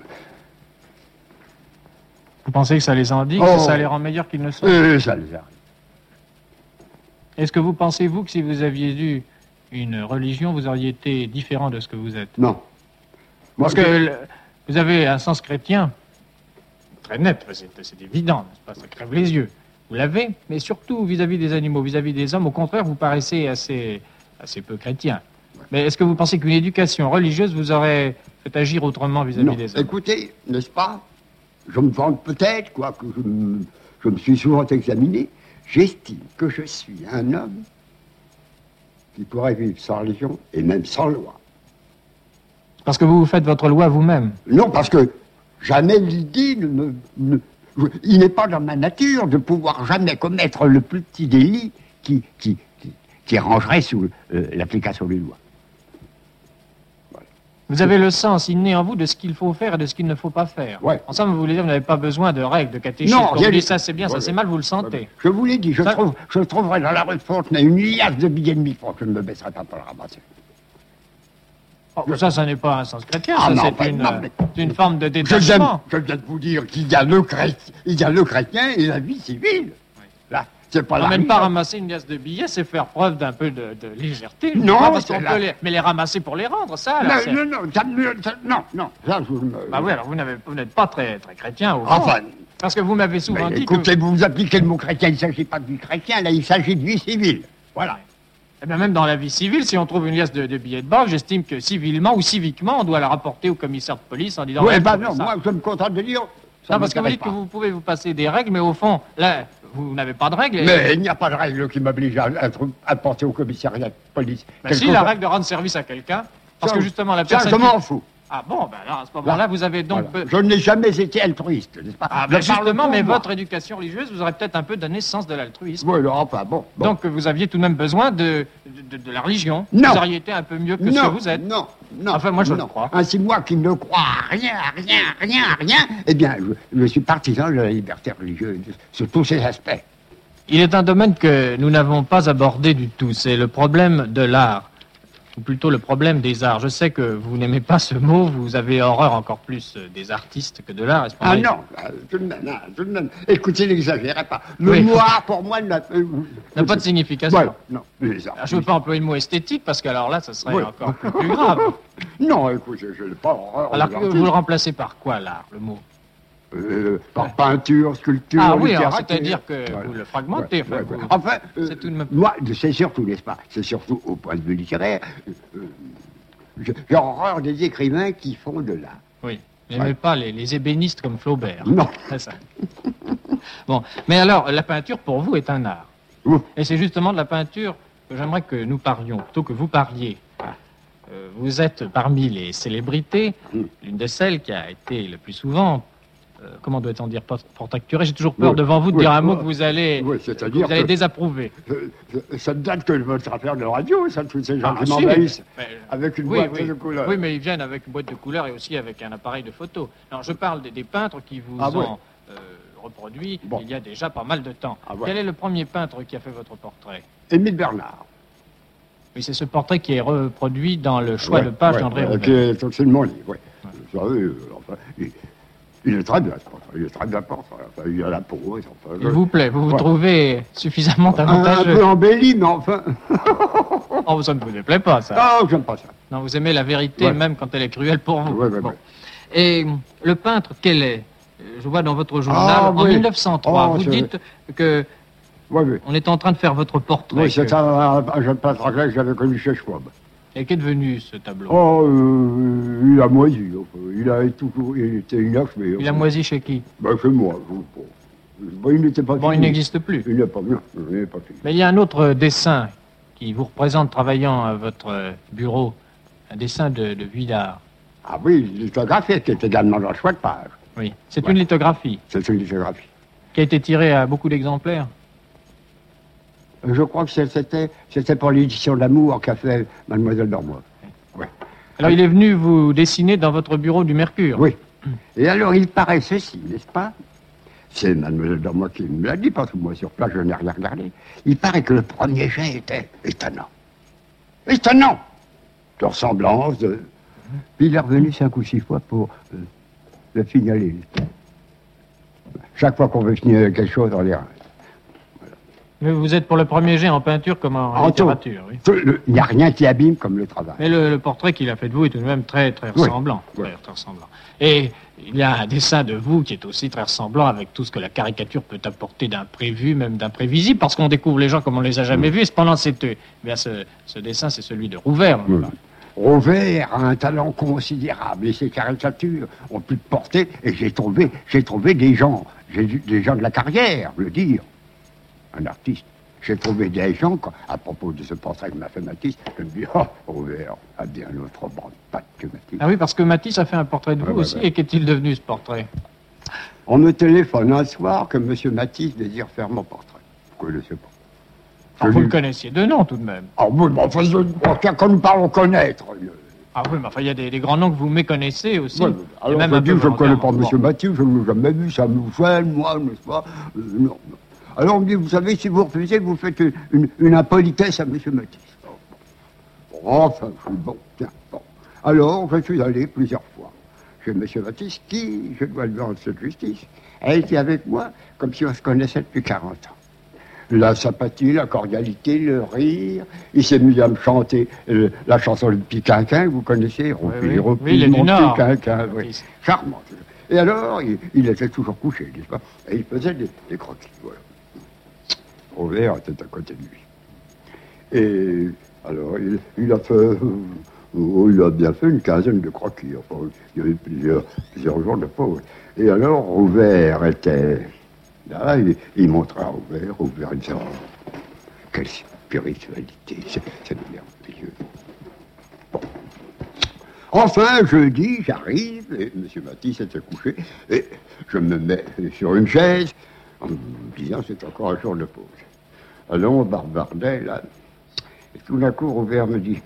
Vous pensez que ça les endigue, Oh. que ça les rend meilleurs qu'ils ne sont? euh, ça les arrive. Est-ce que vous pensez, vous, que si vous aviez eu une religion, vous auriez été différent de ce que vous êtes? Non. Moi, Parce que je- le- vous avez un sens chrétien très net, c'est c'est évident, n'est-ce pas? Ça crève les yeux. Vous l'avez, mais surtout vis-à-vis des animaux, vis-à-vis des hommes, au contraire, vous paraissez assez, assez peu chrétien. Mais est-ce que vous pensez qu'une éducation religieuse vous aurait fait agir autrement vis-à-vis Non. des hommes? Écoutez, n'est-ce pas? Je me vante peut-être, quoique je me, je me suis souvent examiné. J'estime que je suis un homme qui pourrait vivre sans religion et même sans loi. Parce que vous vous faites votre loi vous-même. Non, parce que jamais l'idée ne me... ne- je- il n'est pas dans ma nature de pouvoir jamais commettre le plus petit délit qui, qui, qui, qui rangerait sous euh, l'application des lois. Vous avez le sens inné en vous de ce qu'il faut faire et de ce qu'il ne faut pas faire. Ouais. En somme, vous voulez dire que vous n'avez pas besoin de règles, de catéchisme. Non, Quand rien vous du- dites ça c'est bien, ça Ouais, c'est ouais. mal, vous le sentez. Je vous l'ai dit, je, Ça- trouve, je trouverai dans la rue de Fontenay une liasse de billets de mille francs, je ne me baisserai pas pour le ramasser. Oh, ça, ça n'est pas un sens chrétien, Ah ça non, c'est pas- une, non, euh, mais- c'est une forme de Je viens, détachement. je viens de vous dire qu'il y a le chrétien, il y a le chrétien et la vie civile. Là, c'est pas On la même pas religion. ramasser une liasse de billets, c'est faire preuve d'un peu de, de légèreté. je Non, crois, parce c'est qu'on la- peut les, mais les ramasser pour les rendre, ça. Alors, c'est- Non, non, non, ça me- ça- non, non, ça, je me... Bah oui, alors vous n'avez- vous n'êtes pas très, très chrétien au fond. Enfin, Parce que vous m'avez souvent mais dit écoutez, que... vous vous appliquez le mot chrétien, il ne s'agit pas de vie chrétien, là, il s'agit de vie civile. Voilà. Eh bien, même dans la vie civile, si on trouve une liasse de, de billets de banque, j'estime que civilement ou civiquement, on doit la rapporter au commissaire de police en disant... Oui, Ouais, ben je non, trouve ça. moi, je me contente de dire... ça Non, parce que vous m'intéresse dites que pas. vous pouvez vous passer des règles, mais au fond, là, vous n'avez pas de règles. et- Mais il n'y a pas de règle qui m'oblige à, à, à porter au commissariat de police. Mais Quelque si, la chose- règle de rendre service à quelqu'un, parce Ça, que justement, la Ça, personne... je qui- m'en fous. Ah bon, ben là, à ce moment-là, Là. vous avez donc... Voilà. Je n'ai jamais été altruiste, n'est-ce pas? Ah, Je ben parle justement, pour mais moi. votre éducation religieuse vous aurait peut-être un peu donné ce sens de l'altruisme. Oui, alors, enfin, bon. bon. Donc vous aviez tout de même besoin de, de, de- de la religion. Non. Vous auriez été un peu mieux que ce non, que vous êtes. non, non. Enfin, moi, je non. le crois. Ainsi, moi qui ne crois à rien, à rien, à rien, à rien, eh bien, je, je suis partisan de la liberté religieuse, sur tous ces aspects. Il est un domaine que nous n'avons pas abordé du tout, c'est le problème de l'art, ou plutôt le problème des arts. Je sais que vous n'aimez pas ce mot, vous avez horreur encore plus euh, des artistes que de l'art. est-ce qu'on Ah a- non, euh, tout de même, non, tout de même. Écoutez, n'exagérez pas. Le Oui. moi, pour moi, n'a euh, n'a pas de signification. Voilà, non. Les Alors, je ne veux pas employer le mot esthétique, parce qu'alors là, ça serait Oui. encore plus, plus grave. Non, écoutez, je n'ai pas horreur. Alors des que vous le artistes. remplacez par quoi, l'art, le mot? Euh, par peinture, sculpture, Ah oui, alors, littérature. c'est-à-dire que Voilà. vous le fragmentez. Ouais, enfin, ouais, ouais. vous- Enfin, euh, c'est tout de même- moi, c'est surtout, n'est-ce pas, c'est surtout au point de vue littéraire, euh, euh, je- j'ai horreur des écrivains qui font de l'art. Oui. Vous n'aimez Ouais. pas les, les ébénistes comme Flaubert. Non. C'est ça. Bon. Mais alors, la peinture, pour vous, est un art. Oui. Et c'est justement de la peinture que j'aimerais que nous parlions, plutôt que vous parliez. Euh, vous êtes parmi les célébrités, Mm. l'une de celles qui a été le plus souvent, euh, comment doit-on dire, porte- porte-acturée. J'ai toujours peur Oui. devant vous de Oui. dire un mot Oui. que vous allez, Oui, que c'est-à-dire vous allez que- désapprouver. Euh, euh, Ça ne date que de votre affaire de radio, ça, tous ces gens Ah, qui si, m'envahissent mais- avec une Oui, boîte oui. de couleurs. Oui, mais ils viennent avec une boîte de couleurs et aussi avec un appareil de photo. Non, je parle des, des peintres qui vous Ah, ont oui. euh, reproduit Bon. il y a déjà pas mal de temps. Ah, ouais. Quel est le premier peintre qui a fait votre portrait? Émile Bernard. Oui, c'est ce portrait qui est reproduit dans le choix Ouais, de page ouais, d'André ouais, Roubert. qui est aussi de mon livre, oui. Vous savez, euh, enfin, il, il est très bien, ce portrait. Il est très bien portrait. Enfin, il a la peau. Enfin, Il vous plaît, vous vous Ouais. trouvez suffisamment un, un avantageux. peu embelli, mais enfin. Oh, ça ne vous déplaît pas, ça. Ah, j'aime pas ça. Non, vous aimez la vérité, Ouais. même quand elle est cruelle pour vous. Ouais, ouais, Bon. ouais. Et le peintre, quel est? Je vois dans votre journal, Ah, en oui. mille neuf cent trois, Oh, vous c'est- dites que Oui, oui. on est en train de faire votre portrait. Oui, c'est que- un, un jeune peintre anglais que j'avais connu chez Schwab. Et qu'est devenu ce tableau? Oh, euh, il a moisi. Enfin, il a toujours, il était inachevé. Il a enfin. moisi chez qui? Ben, chez moi. Bon, bon, il n'était pas Bon, il fini. n'existe plus. Il n'est pas bien. Il n'est pas fini. Mais il y a un autre dessin qui vous représente travaillant à votre bureau, un dessin de, de Vuillard. Ah oui, lithographie qui est également dans le choix de page. Oui. C'est Ouais. une lithographie C'est une lithographie. qui a été tirée à beaucoup d'exemplaires. Je crois que c'était, c'était pour l'édition de l'amour qu'a fait Mademoiselle Dormois. Ouais. Alors il est venu vous dessiner dans votre bureau du Mercure. Oui. Et alors, il paraît ceci, n'est-ce pas? C'est Mademoiselle Dormois qui me l'a dit, parce que moi, sur place, je n'ai rien regardé. Il paraît que le premier jet était étonnant. Étonnant! De ressemblance, de... Puis il est revenu cinq ou six fois pour euh, le signaler. Chaque fois qu'on veut signaler quelque chose, on les rend. Mais vous êtes pour le premier jet en peinture comme en, En tout. littérature. Oui. Tout le- Il n'y a rien qui abîme comme le travail. Mais le, le portrait qu'il a fait de vous est tout de même très, très Oui. ressemblant. Oui. Très, très ressemblant. Et il y a un dessin de vous qui est aussi très ressemblant avec tout ce que la caricature peut apporter d'imprévu, même d'imprévisible, parce qu'on découvre les gens comme on les a jamais vus. Et cependant, c'est eux. Bien, ce, ce dessin, c'est celui de Rouvert. Oui. Rouvert a un talent considérable et ses caricatures ont pu porter. Et j'ai trouvé, j'ai trouvé des gens, j'ai vu des gens de la carrière, le dire, un artiste. J'ai trouvé des gens, quand- à propos de ce portrait que m'a fait Matisse, je me dis, oh, Rouvert a bien l'autre bande de pattes que Matisse. Ah oui, parce que Matisse a fait un portrait de Ouais, vous ouais, aussi. ouais. Et qu'est-il devenu, ce portrait? On me téléphone un soir que M. Matisse désire faire mon portrait. Vous ne connaissez pas. Ah, Je vous lui- le connaissiez de nom, tout de même. Ah oui, mais enfin, je, quand nous parlons connaître. euh, Ah oui, mais enfin, il y a des, des grands noms que vous méconnaissez aussi. Ouais, Et alors même je un dis peu que je ne connais pas volontairement. M. Mathieu, je ne l'ai jamais vu, ça me gêne, moi, n'est-ce pas? Euh, non, non. Alors on me dit, vous savez, si vous refusez, vous faites une, une, une impolitesse à M. Matisse. Bon, bon. Bon, enfin, je dis, bon, tiens, bon. Alors, je suis allé plusieurs fois chez M. Matisse, qui, je dois lui rendre cette justice, a été avec moi comme si on se connaissait depuis quarante ans. La sympathie, la cordialité, le rire. Il s'est mis à me chanter euh, la chanson de Piquinquin, que vous connaissez, Roupille, oui. Roupille, Oui, il est du mon Nord. Piquinquin, oui. Matisse. Charmant. Et alors, il, il était toujours couché, n'est-ce pas? Et il faisait des, des croquis, voilà. Rouvert était à côté de lui. Et alors, il, il a fait... euh, oh, il a bien fait une quinzaine de croquis. Enfin, il y avait plusieurs, plusieurs jours de pause. Et alors, Rouvert était... Là, il, il montrait à Rouvert, Rouvert, il disait, oh, quelle spiritualité, c'est c'est merveilleux. Bon. Enfin, jeudi, j'arrive, et M. Matisse était couché, et je me mets sur une chaise, en me disant, c'est encore un jour de pause. Alors, on barbardait, là, et tout d'un coup, Rouvert me dit,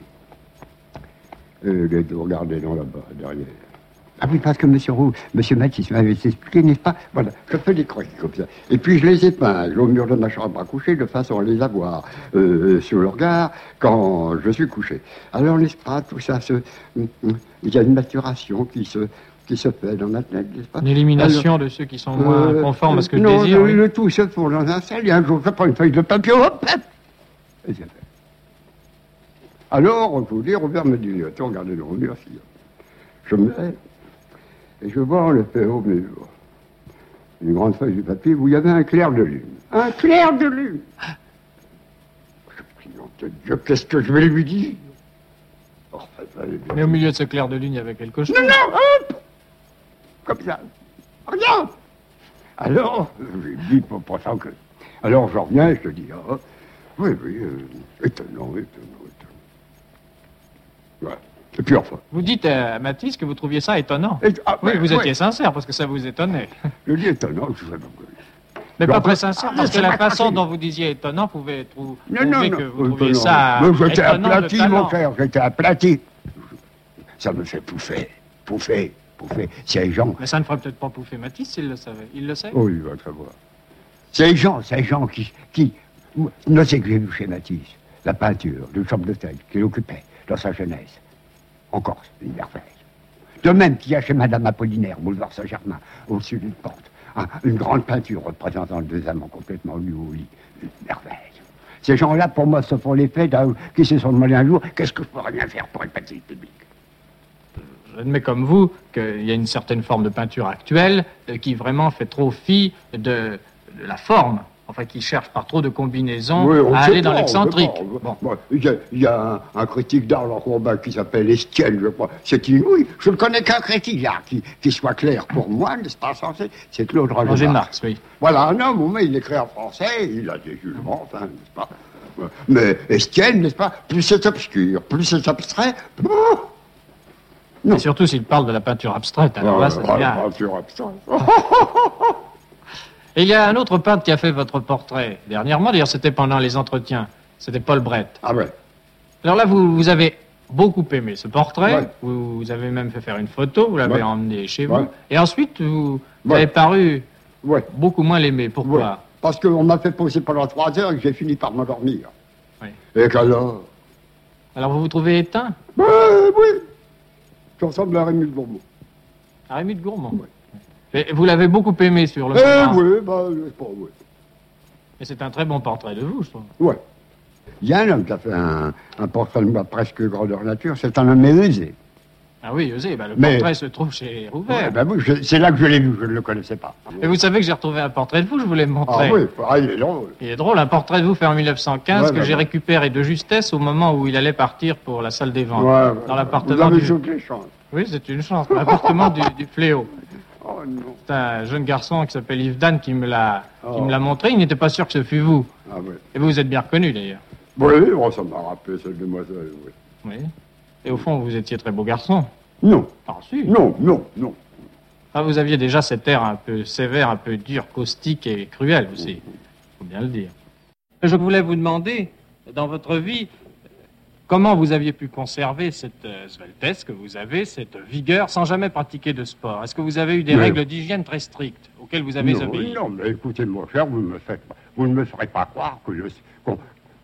euh, les deux regardez dans là-bas, derrière. Ah oui, parce que M. Roux, M. Matisse m'avait expliqué, n'est-ce pas? Voilà, je fais des croquis comme ça. Et puis je les épingle au mur de ma chambre à coucher de façon à les avoir euh, sur le regard quand je suis couché. Alors, n'est-ce pas, tout ça se... Il y a une maturation qui se, qui se fait dans ma tête, n'est-ce pas? Une élimination de ceux qui sont moins Euh, conformes à ce que je non, désire. le, oui. le tout se fond dans un sac, et un jour, je prends une feuille de papier, hop, hop, et c'est fait. Alors, je vous dis, Robert me dit, attends, regardez le mur, si. Je me mets, et je vois le fait au mur, une grande feuille de papier où il y avait un clair de lune. Un clair de lune! Je me dis, non, de Dieu, qu'est-ce que je vais lui dire? Oh, ça va aller bien. Mais au milieu de ce clair de lune, il y avait quelque chose. Non, non, hop! comme ça. Regarde. Alors, j'ai dit, pour pensant que... Alors, je reviens, je te dis, ah, oui, oui, euh, étonnant, étonnant, étonnant. Ouais. Et puis enfin... Vous dites à Matisse que vous trouviez ça étonnant. Et, ah, oui, ouais, vous ouais. étiez sincère, parce que ça vous étonnait. Je dis étonnant, je sais pas pourquoi. Mais Donc, pas très sincère, ah, parce que c'est la pas façon tranquille. dont vous disiez étonnant pouvait trou- Non, non, prouver non. que vous étonnant. trouviez ça Mais j'étais étonnant de aplati, talent. mon frère, j'étais aplati. Ça me fait pouffer, pouffer, pouffer. Ces gens... Mais ça ne ferait peut-être pas pouffer Matisse s'il le savait. Il le sait? Oui, il va savoir. Ces gens, ces gens qui... qui... Ne sais que j'ai vu chez Matisse, la peinture du chambre d'hôtel qu'il occupait dans sa jeunesse. En Corse, une merveille. De même qu'il y a chez Madame Apollinaire, boulevard Saint-Germain, au-dessus d'une porte, hein, une grande peinture représentant deux amants complètement nus au lit. Une merveille. Ces gens-là, pour moi, se font l'effet d'un qui se sont demandé un jour, qu'est-ce que je pourrais bien faire pour épater le public? J'admets comme vous qu'il y a une certaine forme de peinture actuelle euh, qui vraiment fait trop fi de, de la forme. Enfin, qui cherche par trop de combinaisons Oui, on à sait aller dans pas, l'excentrique. on sait pas. Bon. Bon, il y a, il y a un, un critique d'art en combat qui s'appelle Estienne, je crois. C'est inouï. Je ne connais qu'un critique d'art qui, qui soit clair pour moi, n'est-ce pas censé? C'est Claude Roger, Roger Marx. Marx, oui. Voilà un homme, mais il écrit en français, il a des jugements, enfin, n'est-ce pas? Mais Estienne, n'est-ce pas? Plus c'est obscur, plus c'est abstrait. Et surtout s'il parle de la peinture abstraite, alors là, ça Ah, devient... la peinture abstraite. Et il y a un autre peintre qui a fait votre portrait dernièrement, d'ailleurs c'était pendant les entretiens, c'était Paul Brett. Ah ouais. Alors là, vous, vous avez beaucoup aimé ce portrait, Ouais. vous, vous avez même fait faire une photo, vous l'avez Ouais. emmené chez vous, Ouais. et ensuite vous, vous Ouais. avez paru Ouais. beaucoup moins l'aimer. Pourquoi? Ouais. Parce qu'on m'a fait poser pendant trois heures et que j'ai fini par m'endormir. Oui. Et qu'alors? Alors vous vous trouvez éteint? Oui, oui. Tu ressembles à Rémi de Bourbon. À Rémi de Gourmand. Ouais. Et vous l'avez beaucoup aimé sur le Eh moment. oui, bah, c'est pas, oui. Et c'est un très bon portrait de vous, je trouve. Ouais. Il y a un homme qui a fait un, un portrait de moi presque grandeur nature, c'est un homme aisé. Ah oui, osez, bah, le Mais- portrait se trouve chez Rouvert. Ouais, ben oui, je- c'est là que je l'ai vu, je ne le connaissais pas. Et vous savez que j'ai retrouvé un portrait de vous, je voulais le Ah montrer. oui, ah, il est drôle. Il est drôle, un portrait de vous fait en mille neuf cent quinze Ouais, que bah, j'ai bah. récupéré de justesse au moment où il allait partir pour la salle des ventes. Ouais, ouais, dans ouais. l'appartement Vous avez du... toutes les chances. Oui, c'est une chance. L'appartement du, du Fléau. Oh non. C'est un jeune garçon qui s'appelle Yves Dan qui me l'a qui Oh. me l'a montré. Il n'était pas sûr que ce fût vous. Ah oui. Et vous vous êtes bien reconnu d'ailleurs. Oui, oh, ça m'a rappelé cette demoiselle, oui. Oui. Et au fond, vous étiez très beau garçon. Non, Ah, si. non, non, non. Ah, vous aviez déjà cet air un peu sévère, un peu dur, caustique et cruel aussi. Faut bien le dire. Je voulais vous demander, dans votre vie, comment vous aviez pu conserver cette euh, sveltesse que vous avez, cette vigueur, sans jamais pratiquer de sport. Est-ce que vous avez eu des Mais- règles d'hygiène très strictes auxquelles vous avez non, obéi? non, mais écoutez, mon cher, vous, me faites, vous ne me ferez pas croire que je- qu'on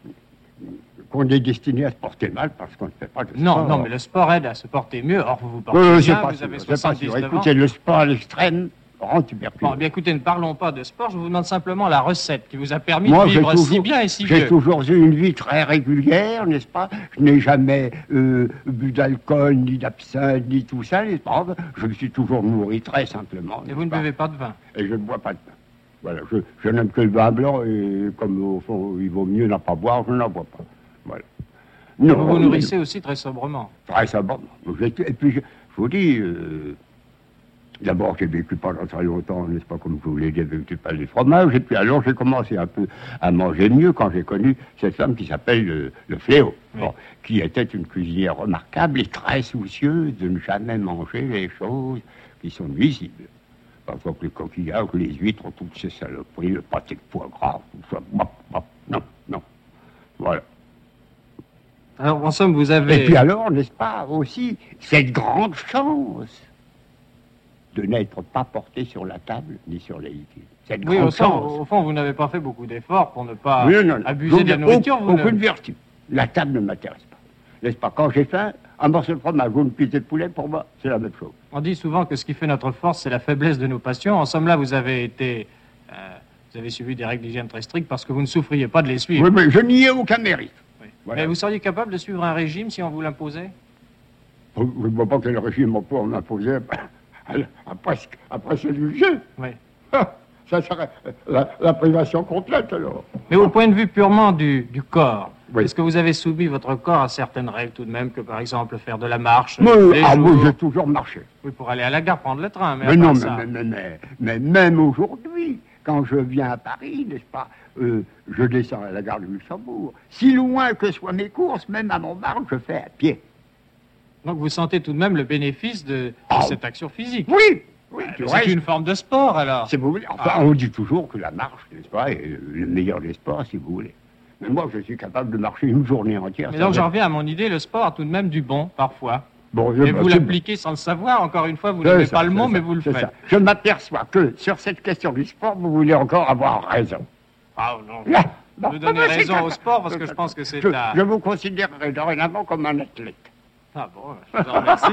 qu'on est destiné à se porter mal parce qu'on ne fait pas de sport. Non, non, mais le sport aide à se porter mieux. Or, vous vous portez Euh, c'est bien, pas vous sûr, avez c'est pas sûr. soixante-dix-neuf ans. Écoutez, le sport à l'extrême rend tuberculeux. Bon, eh bien écoutez, ne parlons pas de sport, je vous demande simplement la recette qui vous a permis Moi, de j'ai vivre si toujours- bien et si J'ai vieux. toujours eu une vie très régulière, n'est-ce pas? Je n'ai jamais euh, bu d'alcool, ni d'absinthe, ni tout ça, n'est-ce pas? Je me suis toujours nourri très simplement. Et n'est-ce vous ne pas? buvez pas de vin. Et je ne bois pas de vin. Voilà, je, je n'aime que le vin blanc et comme au fond, il vaut mieux n'en pas boire, je n'en bois pas. Voilà. Non, Vous vous mais- nourrissez aussi très sobrement. Très sablement. Et puis, je, je vous dis, euh, d'abord, j'ai vécu pendant très longtemps, n'est-ce pas, comme je vous l'ai dit, avec du pain et du fromage, et puis alors j'ai commencé un peu à manger mieux quand j'ai connu cette femme qui s'appelle le, le Fléau, Oui. bon, qui était une cuisinière remarquable et très soucieuse de ne jamais manger les choses qui sont nuisibles. Par exemple, les coquillages, les huîtres, toutes ces saloperies, le pâté de foie gras, tout ça, bop, bop, non, non. Voilà. Alors, en somme, vous avez... Et puis alors, n'est-ce pas, aussi, cette grande chance de n'être pas porté sur la table ni sur les liquides. Cette Oui, grande au fond, chance. au fond, vous n'avez pas fait beaucoup d'efforts pour ne pas Oui, non, non. abuser de la Aucune- nourriture. Vous Aucune ne... vertu. La table ne m'intéresse pas. N'est-ce pas, quand j'ai faim, un morceau de fromage ou une pièce de poulet, pour moi, c'est la même chose. On dit souvent que ce qui fait notre force, c'est la faiblesse de nos passions. En somme, là, vous avez été... euh, vous avez suivi des règles d'hygiène très strictes parce que vous ne souffriez pas de les suivre. Oui, mais je n'y ai aucun mérite. Oui. Voilà. Mais vous seriez capable de suivre un régime si on vous l'imposait? Je ne vois pas quel régime on peut m'imposer après, après, après celui que j'ai. Oui. Ah, Ça serait la, la privation complète, alors. Mais au point de vue purement du, du corps, oui. Est-ce que vous avez soumis votre corps à certaines règles tout de même, que par exemple faire de la marche? Moi, ah, moi j'ai toujours marché. Oui, pour aller à la gare, prendre le train. Mais, mais non, mais, ça... mais, mais, mais, mais même aujourd'hui, quand je viens à Paris, n'est-ce pas, euh, je descends à la gare de Luxembourg. Si loin que soient mes courses, même à Montmartre, je fais à pied. Donc vous sentez tout de même le bénéfice de, de oh. cette action physique? Oui, oui. C'est une forme de sport, alors. Si vous voulez. Enfin, ah. on dit toujours que la marche, n'est-ce pas, est le meilleur des sports, si vous voulez. Mais moi, je suis capable de marcher une journée entière. Mais donc, j'en reviens à mon idée, le sport a tout de même du bon, parfois. Bon, et vous l'appliquez sans le savoir, encore une fois, vous n'avez pas le mot, mais vous le faites. Ça. Je m'aperçois que, sur cette question du sport, vous voulez encore avoir raison. Ah non, je bah, vous donnez raison au sport, parce que je pense que c'est je, la... Je vous considérerai dorénavant comme un athlète. Ah bon, je vous en remercie.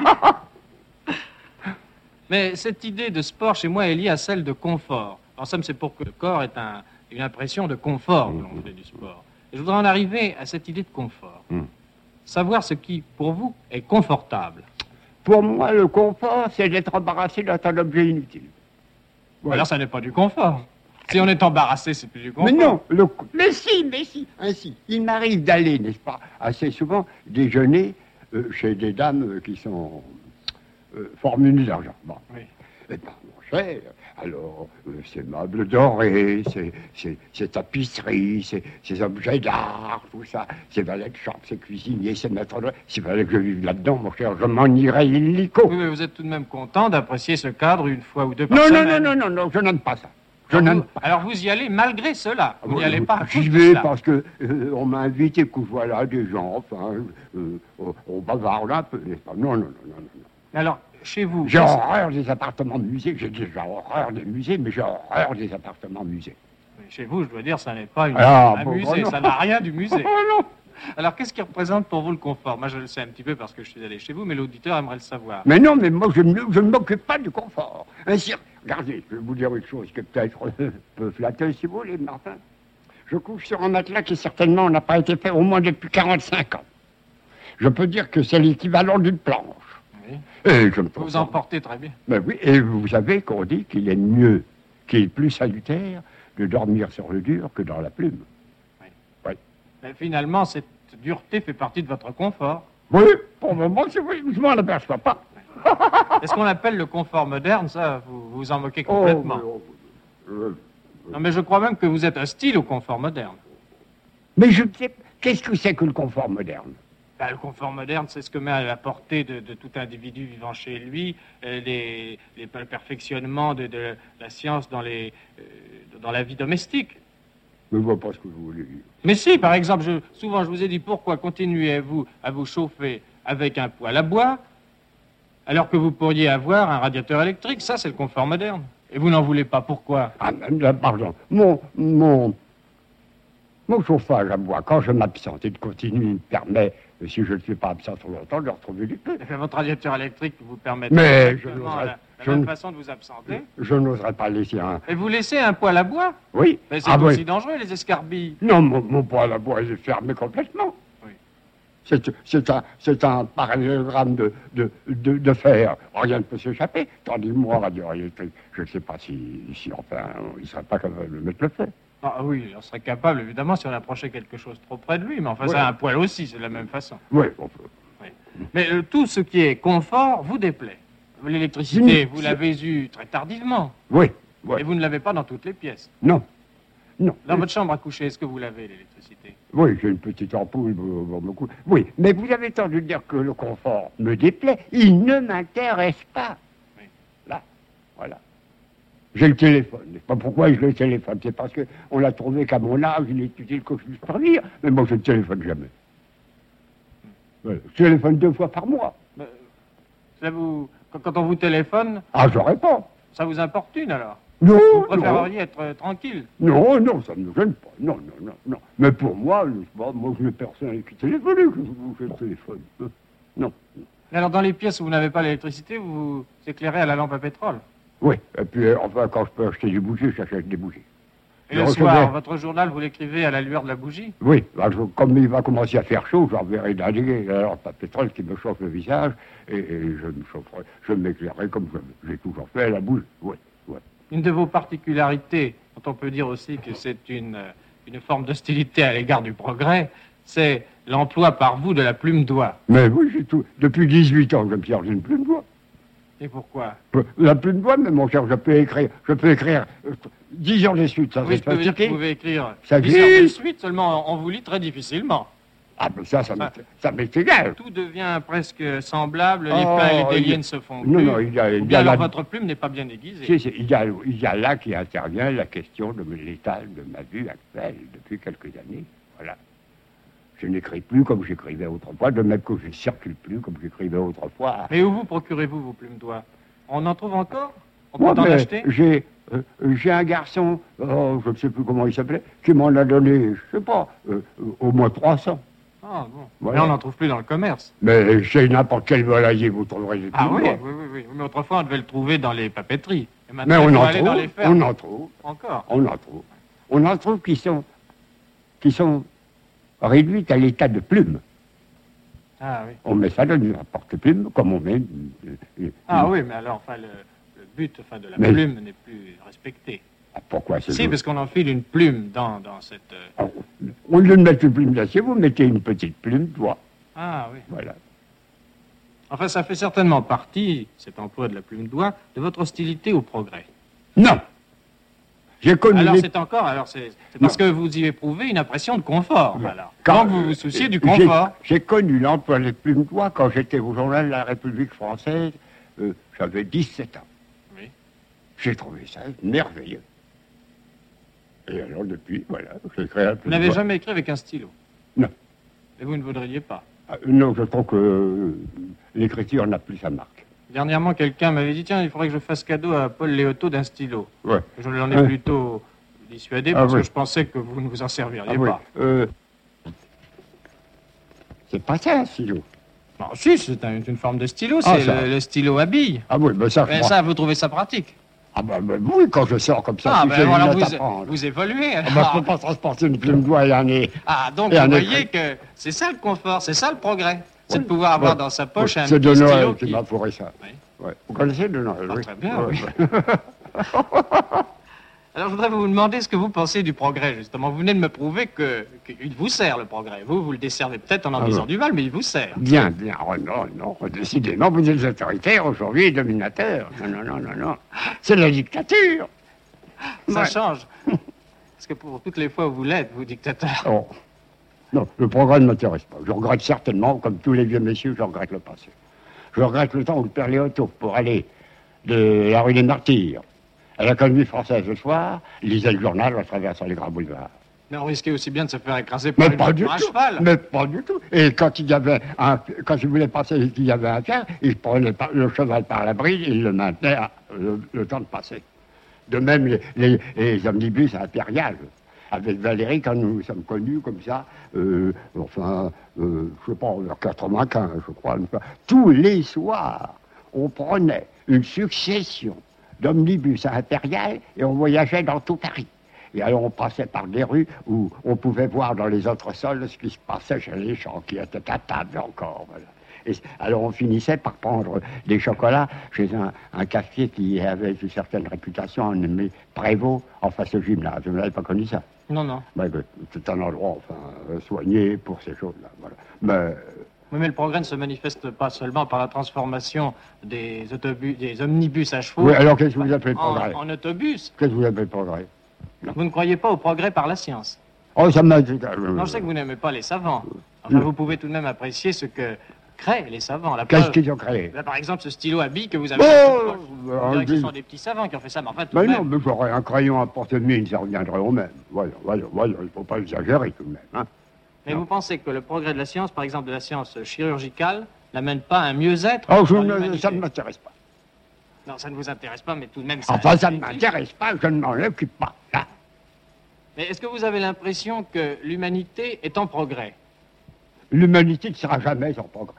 Mais cette idée de sport, chez moi, est liée à celle de confort. En somme, c'est pour que le corps ait un, une impression de confort que l'on fait du sport. Et je voudrais en arriver à cette idée de confort. Mmh. Savoir ce qui, pour vous, est confortable. Pour moi, le confort, c'est d'être embarrassé d'un tas d'objets inutiles. Voilà. Alors, ça n'est pas du confort. Si on est embarrassé, c'est plus du confort. Mais non, le... mais si, mais si, ainsi. Il m'arrive d'aller, n'est-ce pas, assez souvent, déjeuner euh, chez des dames euh, qui sont euh, formunées d'argent. Bon. Oui. Et pas mon cher. Alors, euh, ces meubles dorés, ces, ces, ces tapisseries, ces, ces objets d'art, tout ça, ces valets de chambre, ces cuisiniers, ces maîtres d'hôtel, s'il fallait que je vive là-dedans, mon cher, je m'en irais illico. Oui, mais vous êtes tout de même content d'apprécier ce cadre une fois ou deux par non, semaine. Non, non, non, non, non, je n'aime pas ça. Je alors, n'aime vous, pas. alors vous y allez malgré cela, vous n'y allez pas à J'y vais parce que euh, on m'a invité, que voilà, des gens, enfin, euh, on, on bavarde un peu, n'est-ce pas? Non, non, non, non, non. Alors, chez vous... J'ai horreur des appartements de musée. J'ai déjà horreur des musées, mais j'ai horreur des appartements musées. Mais chez vous, je dois dire, ça n'est pas une, ah, un bon, musée, bon, ça n'a rien du musée. Oh, non. Alors, qu'est-ce qui représente pour vous le confort? Moi, je le sais un petit peu parce que je suis allé chez vous, mais l'auditeur aimerait le savoir. Mais non, mais moi, je ne, je ne m'occupe pas du confort. Ainsi, regardez, je vais vous dire une chose qui est peut-être un peu flatteuse, si vous voulez, mais enfin, je couche sur un matelas qui, certainement, n'a pas été fait au moins depuis quarante-cinq ans. Je peux dire que c'est l'équivalent d'une planche. Oui. Et je me vous en portez très bien. Ben oui, et vous savez qu'on dit qu'il est mieux, qu'il est plus salutaire de dormir sur le dur que dans la plume. Oui. Oui. Mais finalement, cette dureté fait partie de votre confort. Oui, pour le moment, je ne m'en aperçois pas. Est-ce qu'on appelle le confort moderne, ça? Vous vous en moquez complètement. Oh, oui, oh, oui. Non, mais je crois même que vous êtes hostile au confort moderne. Mais je sais, qu'est-ce que c'est que le confort moderne? Ben, le confort moderne, c'est ce que met à la portée de, de tout individu vivant chez lui, euh, les, les perfectionnements de, de la science dans, les, euh, dans la vie domestique. Je ne vois pas ce que vous voulez dire. Mais si, par exemple, je, souvent je vous ai dit, pourquoi continuez-vous à vous chauffer avec un poêle à bois, alors que vous pourriez avoir un radiateur électrique? Ça, c'est le confort moderne. Et vous n'en voulez pas, pourquoi? Ah, pardon, mon... mon... Mon chauffage à bois, quand je m'absente et de continuer, me permet, si je ne suis pas absent trop longtemps, de retrouver du peu. Votre radiateur électrique vous permet Mais je la, la je même façon de vous absenter. Je, je n'oserais pas laisser un... Et vous laissez un poêle à bois? Oui. Mais c'est ah, aussi oui. dangereux, les escarbilles. Non, mon, mon poêle à bois, il est fermé complètement. Oui. C'est un, un parallélogramme de, de, de, de fer. Rien ne peut s'échapper. Tandis que moi, radiateur électrique, je ne sais pas si, si enfin, il ne serait pas capable de mettre le feu. Ah oui, on serait capable, évidemment, si on approchait quelque chose trop près de lui, mais enfin, oui. Ça a un poêle aussi, c'est de la même façon. Oui, on peut. Oui. Mais euh, tout ce qui est confort vous déplaît. L'électricité, vous l'avez eue très tardivement. Oui, oui. Et vous ne l'avez pas dans toutes les pièces. Non, non. Dans oui. votre chambre à coucher, est-ce que vous l'avez, l'électricité? Oui, j'ai une petite ampoule pour me coucher. Oui, mais vous avez tort de dire que le confort me déplaît. Il ne m'intéresse pas. Oui. Là, voilà. J'ai le téléphone. Je ne sais pas pourquoi j'ai le téléphone. C'est parce qu'on l'a trouvé qu'à mon âge, il est utile que je puisse prévenir. Mais moi, je ne téléphone jamais. Voilà. Je téléphone deux fois par mois. Mais, ça vous... Quand on vous téléphone... Ah, je réponds. Ça vous importune, alors? Non, Vous préféreriez non. être euh, tranquille? Non, non, ça ne me gêne pas. Non, non, non, non. Mais pour moi, je, moi, je n'ai personne qui téléphone, que je téléphone. Non. Alors, dans les pièces où vous n'avez pas l'électricité, vous vous éclairez à la lampe à pétrole? Oui, et puis, enfin, quand je peux acheter des bougies, j'achète des bougies. Et je le recevais... soir, votre journal, vous l'écrivez à la lueur de la bougie? Oui, je, comme il va commencer à faire chaud, j'enverrai d'indiquer la lampe à pétrole qui me chauffe le visage, et, et je me chaufferai, je m'éclairerai comme j'ai toujours fait à la bougie. Oui, oui. Une de vos particularités, dont on peut dire aussi que c'est une, une forme d'hostilité à l'égard du progrès, c'est l'emploi par vous de la plume doigt. Mais oui, j'ai tout. Depuis dix-huit ans que je me charge une plume doigt. Et pourquoi? La plume doigt, mais mon cher, je peux écrire, je peux écrire euh, dix heures de suite, ça Oui, c'est je peux dire que fatigué. vous pouvez écrire Ça dix heures de glisse. suite, seulement on vous lit très difficilement. Ah, mais ça, ça Ah. m'est, ça m'est égal. Tout devient presque semblable, les Oh, pleins et les il y déliés a- ne se font Non, plus. non, il y a, Ou il y bien a alors là, votre plume n'est pas bien aiguisée. si, si, il y a, il y a là qui intervient la question de l'état de ma vue actuelle depuis quelques années. Voilà. Je n'écris plus comme j'écrivais autrefois, de même que je ne circule plus comme j'écrivais autrefois. Mais où vous procurez-vous vos plumes doigts? On en trouve encore? On peut Moi, en mais acheter? j'ai, euh, j'ai un garçon, oh, je ne sais plus comment il s'appelait, qui m'en a donné, je ne sais pas, euh, euh, au moins trois cents. Ah bon. Voilà. Mais on n'en trouve plus dans le commerce. Mais chez n'importe quel volailler, vous trouverez des Ah plumes oui, doigts. oui, oui, oui. Mais autrefois, on devait le trouver dans les papeteries. Et maintenant, Mais il on faut en aller dans trouve, les fermes. on en trouve, Encore. on en trouve. On en trouve qui sont, qui sont réduites à l'état de plume. Ah oui. On met ça dans une porte-plume, comme on met... une- une- Ah une- oui, mais alors, enfin, le, le but enfin, de la Mais- plume n'est plus respecté. Ah, pourquoi c'est Si, parce qu'on enfile une plume dans, dans cette... euh, Ah, au lieu de mettre une plume d'acier, vous mettez une petite plume doigt. Ah oui. Voilà. Enfin, ça fait certainement partie, cet emploi de la plume doigt, de votre hostilité au progrès. Non. J'ai connu Alors les- c'est encore, alors c'est c'est parce que vous y éprouvez une impression de confort, alors. Quand- Donc vous vous souciez du J'ai- confort. J'ai connu l'emploi des plumes doigts quand j'étais au journal de la République française. Euh, J'avais dix-sept ans. Oui. J'ai trouvé ça merveilleux. Et alors depuis, voilà, j'ai créé un Vous plume n'avez doigt. jamais écrit avec un stylo. Non. Et vous ne voudriez pas. Ah, non, je trouve que euh, l'écriture n'a plus sa marque. Dernièrement, quelqu'un m'avait dit, tiens, il faudrait que je fasse cadeau à Paul Léoto d'un stylo. Ouais. Je l'en ai Ouais. plutôt dissuadé Ah parce oui. que je pensais que vous ne vous en serviriez Ah oui, pas. euh, c'est pas ça, un stylo. Bon, si, c'est un- une forme de stylo, Ah, c'est ça. le, le stylo à billes. Ah oui, ben ça, je Mais crois- ça, vous trouvez ça pratique? Ah ben, ben oui, quand je sors comme ça, Ah, si ben j'ai voilà, une note à vous, prendre. vous évoluez. Ah ben, alors. je peux pas transporter une plume doigt et un nez. Ah, donc Et vous un voyez écrit. que c'est ça le confort, c'est ça le progrès. C'est de Oui. pouvoir avoir Ouais. dans sa poche Ouais, un c'est petit de Noël stylo qui qui... m'a fourré ça. Oui. Ouais. Vous connaissez de Noël, Ah, oui. très bien, Ouais, oui. ouais. Alors je voudrais vous demander ce que vous pensez du progrès, justement. Vous venez de me prouver que qu'il vous sert, le progrès. Vous, vous le desservez peut-être en en Ah disant bon. du mal, mais il vous sert. Bien, bien. Oh, non, non, décidément, vous êtes autoritaire aujourd'hui et dominateur. Non, non, non, non, non. C'est la dictature. Ça Ouais. change. Parce que pour toutes les fois où vous l'êtes, vous dictateur. Oh. Non, le progrès ne m'intéresse pas. Je regrette certainement, comme tous les vieux messieurs, je regrette le passé. Je regrette le temps où le père Léoto, pour aller de la rue des Martyrs à l'Académie française le soir, lisait le journal en traversant les grands boulevards. Mais on risquait aussi bien de se faire écraser par, Mais une- pas du par un tout. cheval. Mais pas du tout. Et quand il y avait un, quand il voulait passer et qu'il y avait un pierre, il prenait par- le cheval par la bride et il le maintenait à- le, le temps de passer. De même les, les, les omnibus impériales. Avec Valérie, quand nous nous sommes connus comme ça, euh, enfin, euh, je sais pas, vers quatre-vingt-quinze, je crois, une fois, tous les soirs, on prenait une succession d'omnibus impériales et on voyageait dans tout Paris. Et alors on passait par des rues où on pouvait voir dans les autres sols ce qui se passait chez les gens qui étaient à table encore. Voilà. Et alors on finissait par prendre des chocolats chez un, un café qui avait une certaine réputation, un nommé Prévost, en face au gymnase. Vous n'avez pas connu ça? Non, non. Ben, ben, c'est un endroit enfin, euh, soigné pour ces choses-là. Voilà. Mais Oui, mais le progrès ne se manifeste pas seulement par la transformation des autobus, des omnibus à chevaux oui, alors qu'est-ce que vous appelez le en, progrès? en autobus. Qu'est-ce que vous appelez le progrès? Vous ne croyez pas au progrès par la science? Oh, ça m'a... Non, je sais que vous n'aimez pas les savants. Enfin, Non. vous pouvez tout de même apprécier ce que créent les savants. La Qu'est-ce preuve- qu'ils ont créé? Là, par exemple, ce stylo à billes que vous avez. Oh, On dirait que ce sont des petits savants qui ont fait ça, mais enfin, tout de Mais même. non, mais j'aurais un crayon à portée de mine, ça reviendrait au même. Voilà, voilà, voilà, il ne faut pas exagérer tout de même. Hein. Mais vous pensez que le progrès de la science, par exemple de la science chirurgicale, n'amène pas à un mieux-être Oh, je dans ne- l'humanité? ça ne m'intéresse pas. Non, ça ne vous intéresse pas, mais tout de même ça. Enfin, ça ne m'intéresse pas, je ne m'en occupe pas. Là. Mais est-ce que vous avez l'impression que l'humanité est en progrès? L'humanité ne sera jamais en progrès.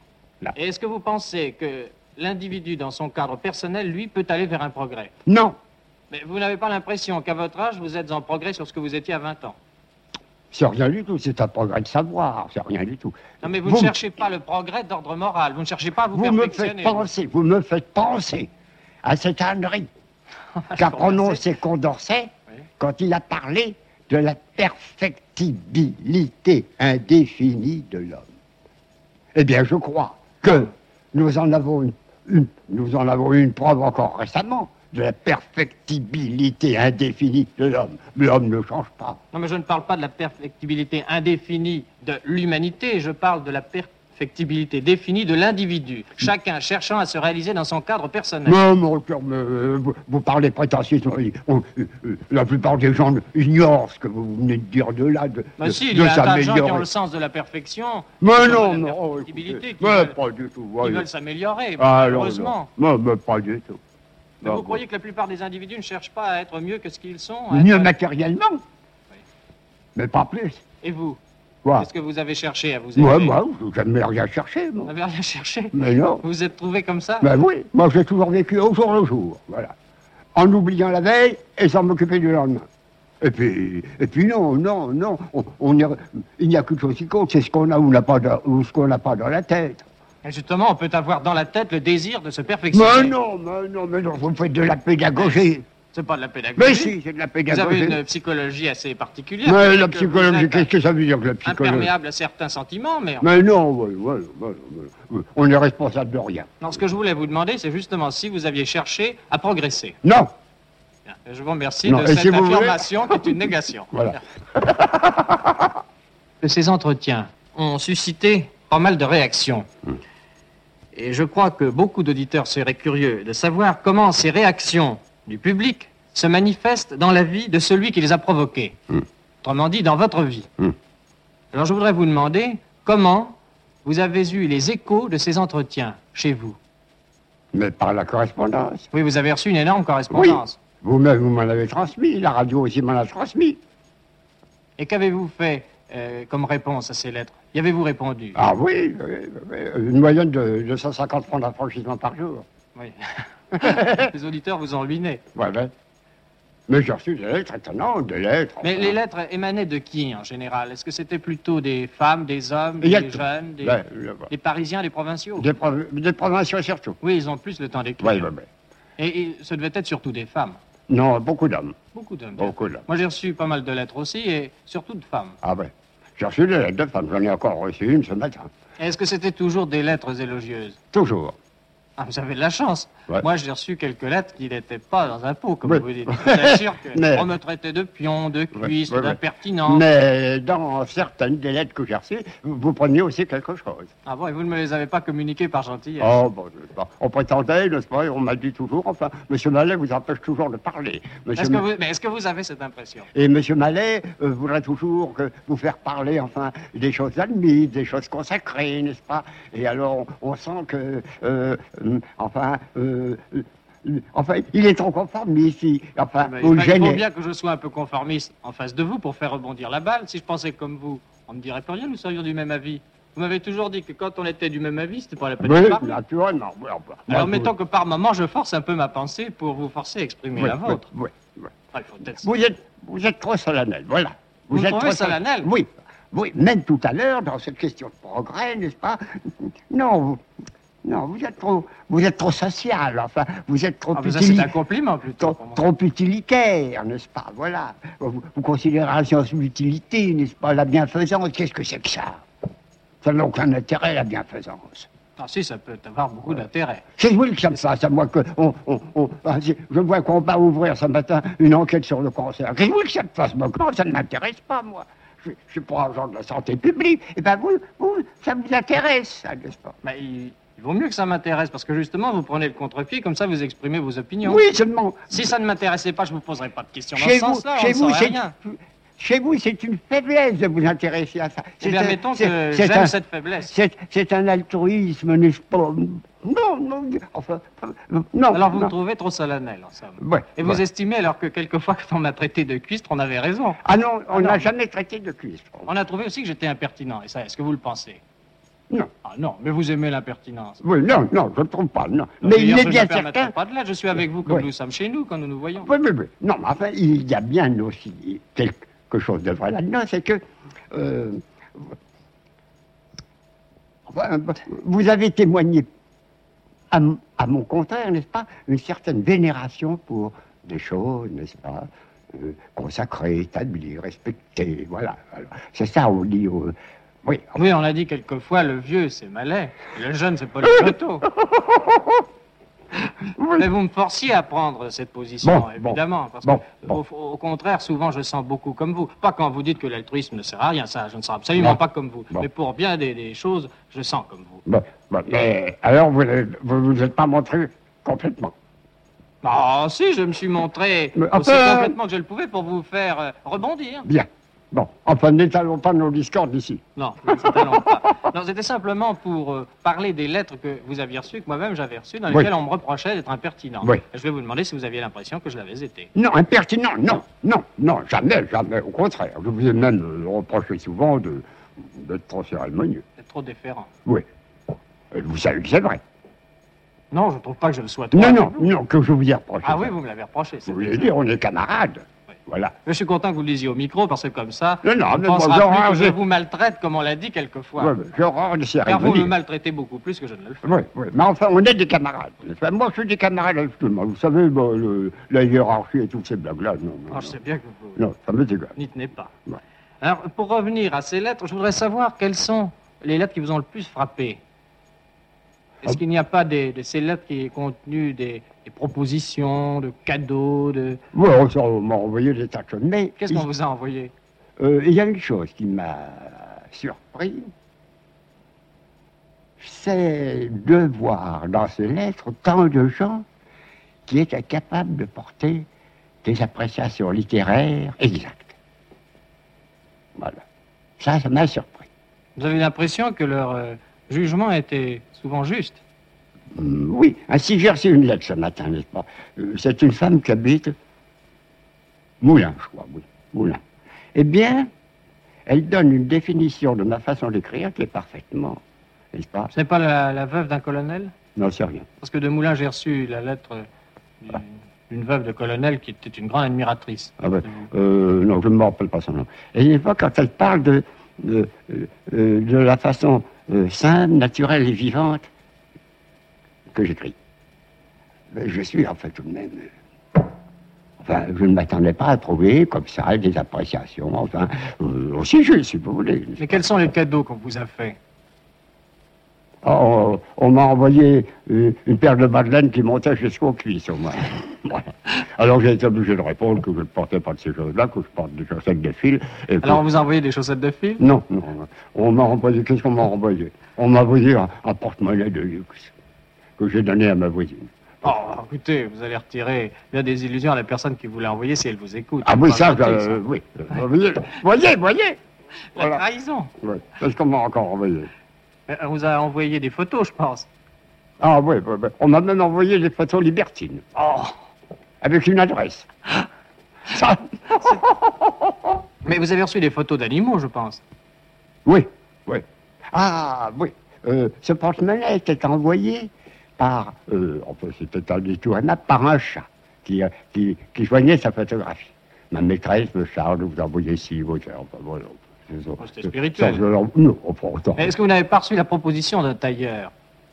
Et est-ce que vous pensez que l'individu, dans son cadre personnel, lui, peut aller vers un progrès? Non, Mais vous n'avez pas l'impression qu'à votre âge, vous êtes en progrès sur ce que vous étiez à vingt ans? c'est rien du tout, c'est un progrès de savoir, c'est rien du tout. Non, mais vous, Vous ne me- cherchez pas le progrès d'ordre moral. Vous ne cherchez pas à vous, Vous me faites perfectionner. penser, vous me faites penser à cette ânerie. qu'a prononcé Condorcet oui. quand il a parlé de la perfectibilité indéfinie de l'homme. Eh bien, je crois que nous en avons une, une, nous en avons une preuve encore récemment de la perfectibilité indéfinie de l'homme. Mais l'homme ne change pas. Non, mais je ne parle pas de la perfectibilité indéfinie de l'humanité, je parle de la perfectibilité définie de l'individu, chacun cherchant à se réaliser dans son cadre personnel. Non, mon cœur, euh, vous, vous parlez prétentieusement. On, euh, la plupart des gens ignorent ce que vous venez de dire de là, de, bah de, si, de il y a un tas de gens qui ont s'améliorer. le sens de la perfection. Mais non, la non, perfectibilité, écoutez, qui mais veulent, pas du tout. qui Voyez. veulent s'améliorer, Ah, heureusement. Non, non. Mais, mais pas du tout. Mais non, vous bon. croyez que la plupart des individus ne cherchent pas à être mieux que ce qu'ils sont? Mieux être... matériellement, oui. Mais pas plus. Et vous? Quoi? Qu'est-ce que vous avez cherché à vous Moi, élever? moi, je n'ai jamais rien cherché. Vous Moi. n'avez rien cherché? Mais non. Vous vous êtes trouvé comme ça? Ben oui, moi j'ai toujours vécu au jour le jour, voilà. En oubliant la veille et sans m'occuper du lendemain. Et puis, et puis non, non, non, on, on est, il n'y a qu'une chose qui compte, c'est ce qu'on a ou, n'a pas dans, ou ce qu'on n'a pas dans la tête. Et justement, on peut avoir dans la tête le désir de se perfectionner. Mais non, mais non, mais non, vous faites de la pédagogie. C'est pas de la pédagogie. Mais si, c'est de la Vous pédagogie. avez une psychologie assez particulière. Mais la que psychologie, vous qu'est-ce êtes que ça veut dire que la psychologie? imperméable à certains sentiments, mais... Mais non, ouais, ouais, ouais, ouais, on est responsable de rien. Non, ce que je voulais vous demander, c'est justement si vous aviez cherché à progresser. Non. Bien. Je vous remercie Non, de et cette si vous voulez- affirmation qui est une négation. Voilà. Que ces entretiens ont suscité pas mal de réactions. Et je crois que beaucoup d'auditeurs seraient curieux de savoir comment ces réactions du public se manifestent dans la vie de celui qui les a provoquées. Mm. Autrement dit, dans votre vie. Mm. Alors je voudrais vous demander comment vous avez eu les échos de ces entretiens chez vous. Mais par la correspondance. Oui, vous avez reçu une énorme correspondance. Vous-même, vous m'en avez transmis, la radio aussi m'en a transmis. Et qu'avez-vous fait euh, comme réponse à ces lettres? Y avez-vous répondu? Ah oui, oui, oui, une moyenne de deux cent cinquante francs d'affranchissement par jour. Oui. Les auditeurs vous ont ruiné. Voilà. Mais j'ai reçu des lettres étonnantes, des lettres. Mais enfin. les lettres émanaient de qui, en général? Est-ce que c'était plutôt des femmes, des hommes, Il y a des tout. jeunes, des, Ben, le- des Parisiens, des provinciaux? Des, prov- des provinciaux surtout. Oui, ils ont plus le temps d'écrire. Oui, oui, oui. Et, et ce devait être surtout des femmes. Non, beaucoup d'hommes. Beaucoup d'hommes. Beaucoup d'hommes. Moi, j'ai reçu pas mal de lettres aussi, et surtout de femmes. Ah ouais. J'ai reçu des lettres de femmes. J'en ai encore reçu une ce matin. Est-ce que c'était toujours des lettres élogieuses? Toujours. Ah, vous avez de la chance. Ouais. Moi, j'ai reçu quelques lettres qui n'étaient pas dans un pot, comme Oui. vous dites. Je vous assure que Mais- on me traitait de pion, de cuisse, Ouais, ouais, ouais. d'impertinent. Mais dans certaines des lettres que j'ai reçues, vous, vous preniez aussi quelque chose. Ah bon, et vous ne me les avez pas communiquées par gentillesse? Oh, bon, je sais pas. On prétendait, n'est-ce pas, et on m'a dit toujours, enfin, M. Mallet vous empêche toujours de parler. Monsieur Est-ce que, Ma- vous, mais est-ce que vous avez cette impression? Et M. Mallet euh, voudrait toujours que vous faire parler, enfin, des choses admises, des choses consacrées, n'est-ce pas? Et alors, on, on sent que, euh, euh, enfin, euh, euh, enfin, il est trop conformiste, il- enfin, Mais vous le il faut gênez. bien que je sois un peu conformiste en face de vous pour faire rebondir la balle. Si je pensais comme vous, on ne me dirait plus rien, nous serions du même avis. Vous m'avez toujours dit que quand on était du même avis, c'était pas la peine de Oui, parler. naturellement. Oui, enfin, Alors moi, mettons vous- que par moment, je force un peu ma pensée pour vous forcer à exprimer oui, la oui, vôtre. oui, oui. Ah, il faut peut-être- Vous êtes, vous êtes trop solennel, voilà. Vous me êtes trouvez trop sol- solennel? Oui, oui, même tout à l'heure, dans cette question de progrès, n'est-ce pas? Non, vous, non, vous êtes trop, vous êtes trop social, enfin, vous êtes trop Ah, mais ça, utili- c'est un compliment plutôt. trop, pour moi. trop utilitaire, n'est-ce pas? Voilà. Vous, vous considérez la science l'utilité, n'est-ce pas? La bienfaisance, qu'est-ce que c'est que ça? Ça n'a aucun intérêt, la bienfaisance. Ah si, ça peut avoir beaucoup d'intérêt. C'est vous que ça me fasse, à moi que on, on, on- ah, si- je vois qu'on va ouvrir ce matin une enquête sur le cancer. C'est vous que ça me fasse, moi. Non, ça ne m'intéresse pas, moi. Je, je suis pas agent de la santé publique. Et ben vous, vous, ça vous intéresse, ça, n'est-ce pas? Mais il, il vaut mieux que ça m'intéresse parce que justement, vous prenez le contre-pied, comme ça vous exprimez vos opinions. Oui, seulement. Si ça ne m'intéressait pas, je ne vous poserais pas de questions dans Chez ce vous, sens-là, on chez ne vous, saurait c'est rien. chez vous, c'est une faiblesse de vous intéresser à ça. Eh bien, un- mettons c'est- que c'est j'aime un- cette faiblesse. C'est c'est un altruisme, n'est-ce pas? Non, non, enfin, non. Alors vous non. me trouvez trop solennel, en somme. Ouais, Et vous ouais. estimez alors que quelquefois, quand on m'a traité de cuistre, on avait raison. Ah non, on Ah n'a non. jamais traité de cuisse. On a trouvé aussi que j'étais impertinent. Et ça, est-ce que vous le pensez? Non. Ah non, mais vous aimez l'impertinence. Oui, non, non, je ne trouve pas, non. Donc, Mais il d'ailleurs, est je bien ne me permettrai certain. pas de là. Je suis avec vous comme Ouais. nous sommes chez nous quand nous nous voyons. Oui, oui, oui. Non, mais enfin, il y a bien aussi quelque chose de vrai là-dedans, c'est que euh, enfin, vous avez témoigné, à, m- à mon contraire, n'est-ce pas, une certaine vénération pour des choses, n'est-ce pas, euh, consacrées, établies, respectées, voilà. voilà. C'est ça, on dit... Euh, oui. Oui, on a dit quelquefois, le vieux, c'est Mallet, le jeune, c'est Paul Photo. Oui. Mais vous me forciez à prendre cette position, bon, évidemment. Parce bon, que, bon. Au, au contraire, souvent, je sens beaucoup comme vous. Pas quand vous dites que l'altruisme ne sert à rien, ça, je ne sens absolument bon. pas comme vous. Bon. Mais pour bien des, des choses, je sens comme vous. Bon, bon. Mais alors, vous ne vous, vous êtes pas montré complètement. Ah, si, je me suis montré mais, aussi enfin... complètement que je le pouvais pour vous faire euh, rebondir. Bien. Bon, enfin, n'étalons pas nos discordes ici. Non, n'étalons pas. Non, c'était simplement pour euh, parler des lettres que vous aviez reçues, que moi-même j'avais reçues, dans lesquelles oui. on me reprochait d'être impertinent. Oui. Je vais vous demander si vous aviez l'impression que je l'avais été. Non, impertinent, non, non, non, jamais, jamais. Au contraire, je vous ai même euh, reproché souvent de, d'être trop cérémonieux. D'être trop déférent. Oui. Et vous savez que c'est vrai. Non, je ne trouve pas que je le sois trop. Non, non, non, que je vous ai reproché. Ah oui, vous me l'avez reproché. Vous voulez dire, on est camarades. Voilà. Mais je suis content que vous le disiez au micro, parce que comme ça, non, non, on ne pensera bon, plus que je vous maltraite, comme on l'a dit quelquefois. Oui, j'ai horreur de cérémonie. Car vous me maltraitez beaucoup plus que je ne le fais. Oui, oui, mais enfin, on est des camarades. Enfin, moi, je suis des camarades avec tout le monde. Vous savez, bon, le, la hiérarchie et toutes ces blagues-là, non. non, oh, je sais bien que vous... Non, ça m'est égal. N'y tenez pas. Ouais. Alors, pour revenir à ces lettres, je voudrais savoir quelles sont les lettres qui vous ont le plus frappé. Est-ce ah. qu'il n'y a pas des, de ces lettres qui sont contenues des... des propositions, de cadeaux, de... Oui, on m'a envoyé des tas de choses. Mais... Qu'est-ce qu'on il... vous a envoyé? euh, Il y a une chose qui m'a surpris, c'est de voir dans ces lettres tant de gens qui étaient capables de porter des appréciations littéraires exactes. Voilà. Ça, ça m'a surpris. Vous avez l'impression que leur euh, jugement était souvent juste? Mmh, oui, ainsi j'ai reçu une lettre ce matin, n'est-ce pas? euh, C'est une femme qui habite Moulins, je crois, oui, Moulins. Eh bien, elle donne une définition de ma façon d'écrire qui est parfaitement, n'est-ce pas? Ce n'est pas la, la veuve d'un colonel? Non, c'est rien. Parce que de Moulins, j'ai reçu la lettre d'une, ah. d'une veuve de colonel qui était une grande admiratrice. Ah ben, euh, non, je ne me rappelle pas son nom. Et n'est pas quand elle parle de, de, euh, de la façon euh, simple, naturelle et vivante que j'écris. Mais je suis en fait tout de même... Enfin, je ne m'attendais pas à trouver comme ça des appréciations, enfin, euh, aussi juste, si vous voulez. Mais quels sont les cadeaux qu'on vous a faits? Oh, on, on m'a envoyé euh, une paire de madeleines qui montait jusqu'aux cuisses, au moins. Voilà. Alors j'ai été obligé de répondre que je ne portais pas de ces choses-là, que je porte des chaussettes de fil. Et Alors que... on vous a envoyé des chaussettes de fil? Non, non, non. On m'a envoyé, qu'est-ce qu'on m'a envoyé? On m'a envoyé un, un porte-monnaie de luxe que j'ai donné à ma voisine. Oh, écoutez, vous allez retirer bien des illusions à la personne qui vous l'a envoyé si elle vous écoute. Ah oui, ça, euh, oui. Voyez, voyez, voyez. La voilà. Trahison. Oui. Qu'est-ce qu'on m'a encore envoyé? On vous a envoyé des photos, je pense. Ah oui, oui, oui. On m'a même envoyé des photos libertines. Oh. Avec une adresse. Ça. Mais vous avez reçu des photos d'animaux, je pense. Oui, oui. Ah oui. Euh, ce porte-monnaie était envoyé par, euh, enfin c'était un détour par un chat qui, qui, qui joignait sa photographie. Ma maîtresse me charge de vous envoyer ci, vous enfin, voilà. Oh, c'était spirituel. Ça, je, non, enfin, autant. Mais est-ce que vous n'avez pas reçu la proposition d'un tailleur?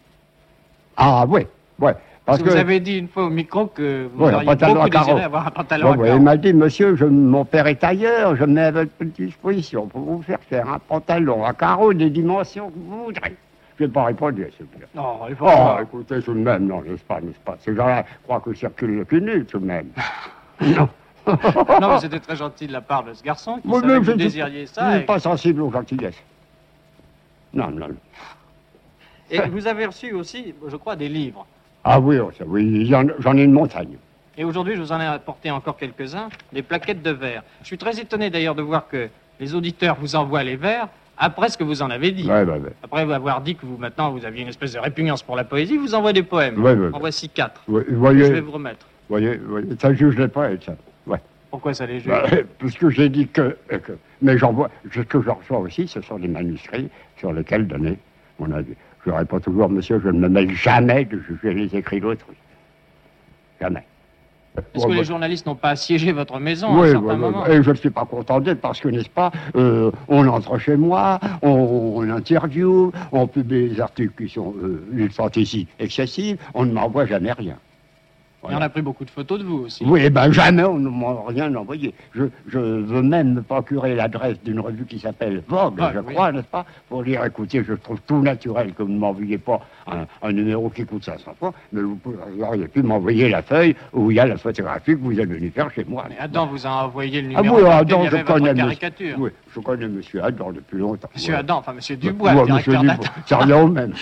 Ah oui, oui. Parce, parce que vous avez dit une fois au micro que vous oui, auriez beaucoup désiré avoir un pantalon oui, à oui, carreaux. Il m'a dit, monsieur, je, mon père est tailleur, je mets à votre disposition pour vous faire faire un pantalon à carreaux des dimensions que vous voudrez. Je n'ai pas répondu à ce point. Non, il faut Oh, pas. écoutez, tout de même, non, n'est-ce pas, n'est-ce pas? Ces gens-là croient que je circule le cul nu, tout de même. Non. Non, mais c'était très gentil de la part de ce garçon qui oui, savait que je vous désiriez ça. Je ne et... suis pas sensible aux gentillesses. Non, non, non. Et vous avez reçu aussi, je crois, des livres. Ah oui, oui, j'en ai une montagne. Et aujourd'hui, je vous en ai apporté encore quelques-uns, des plaquettes de verre. Je suis très étonné d'ailleurs de voir que les auditeurs vous envoient les vers après ce que vous en avez dit. Ouais, ouais, ouais. Après avoir dit que vous, maintenant, vous aviez une espèce de répugnance pour la poésie, vous envoie des poèmes. Ouais, ouais, en voici quatre. Ouais, voyez, je vais vous remettre. Voyez, voyez, ça juge les poètes, ça. Ouais. Pourquoi ça les juge? Bah, parce que j'ai dit que, que... Mais j'envoie... Ce que j'en reçois aussi, ce sont des manuscrits sur lesquels donner mon avis. Je réponds toujours, monsieur, je ne me mêle jamais de juger les écrits d'autrui. Jamais. Est-ce que les journalistes n'ont pas assiégé votre maison oui, à un certain oui, moment? Et je ne suis pas content d'être parce que, n'est-ce pas, euh, on entre chez moi, on, on interview, on publie des articles qui sont euh, une fantaisie excessive, on ne m'envoie jamais rien. Voilà. Et on a pris beaucoup de photos de vous aussi. Oui, ben jamais on ne m'a rien envoyé. Je, je veux même me procurer l'adresse d'une revue qui s'appelle Vogue, ah, je oui. crois, n'est-ce pas, pour dire, écoutez, je trouve tout naturel que vous ne m'envoyiez pas un, un numéro qui coûte cinq cents francs, mais vous, vous auriez pu m'envoyer la feuille où il y a la photographie que vous avez venue faire chez moi. Mais Adam vous a envoyé le numéro ah, oui, Adam, il y avait je connais caricature. Oui, je connais M. Adam depuis longtemps. Monsieur ouais. Adam, enfin M. Dubois, ouais, le directeur d'Adam. Ça revient au même.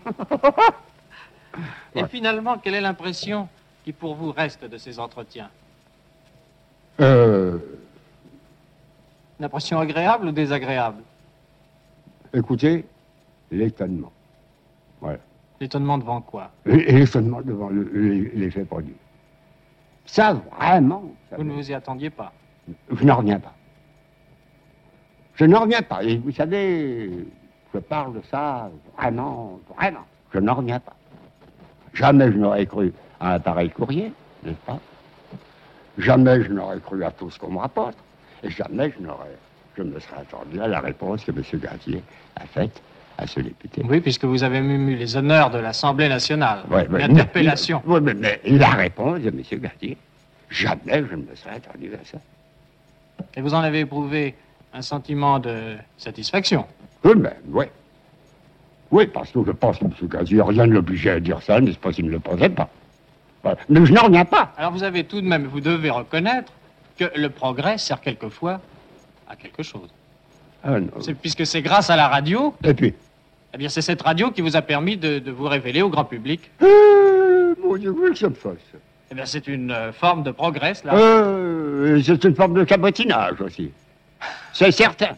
Et ouais. Finalement, quelle est l'impression qui pour vous reste de ces entretiens? Euh... Une impression agréable ou désagréable? Écoutez, l'étonnement. Voilà. L'étonnement devant quoi? L'étonnement devant l'effet produit. Ça, vraiment... Ça vous ne vous y attendiez pas? Je n'en reviens pas. Je n'en reviens pas. Et vous savez, je parle de ça vraiment, vraiment. Je n'en reviens pas. Jamais je n'aurais cru à un pareil courrier, n'est-ce pas? Jamais je n'aurais cru à tout ce qu'on me rapporte. Et jamais je n'aurais, je me serais attendu à la réponse que M. Gazier a faite à ce député. Oui, puisque vous avez même eu les honneurs de l'Assemblée nationale. Ouais, ouais, L'interpellation. Oui, mais, mais la réponse de M. Gazier, jamais je ne me serais attendu à ça. Et vous en avez éprouvé un sentiment de satisfaction? Oui, mais oui. Oui, parce que je pense que M. Gazier, rien ne l'obligeait à dire ça, n'est-ce pas, s'il ne le pensait pas. Voilà. Mais je n'en reviens pas. Alors vous avez tout de même, vous devez reconnaître que le progrès sert quelquefois à quelque chose. Ah, non. C'est, puisque c'est grâce à la radio. Et puis Eh bien, c'est cette radio qui vous a permis de, de vous révéler au grand public. Euh, mon Dieu, oui, que ça me fasse. Eh bien, c'est une euh, forme de progrès, là. Euh, c'est une forme de cabotinage aussi. C'est certain.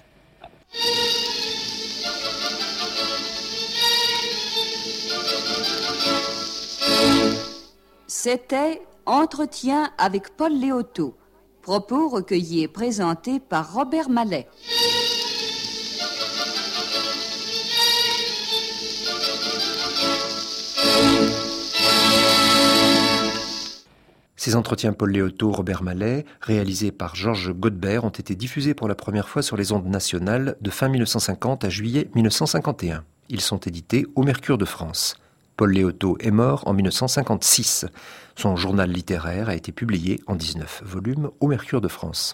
C'était Entretien avec Paul Léotot. Propos recueillis et présentés par Robert Mallet. Ces entretiens Paul Léotot, Robert Mallet, réalisés par Georges Godebert, ont été diffusés pour la première fois sur les ondes nationales de fin mille neuf cent cinquante à juillet mille neuf cent cinquante et un. Ils sont édités au Mercure de France. Paul Léotot est mort en mille neuf cent cinquante-six. Son journal littéraire a été publié en dix-neuf volumes au Mercure de France.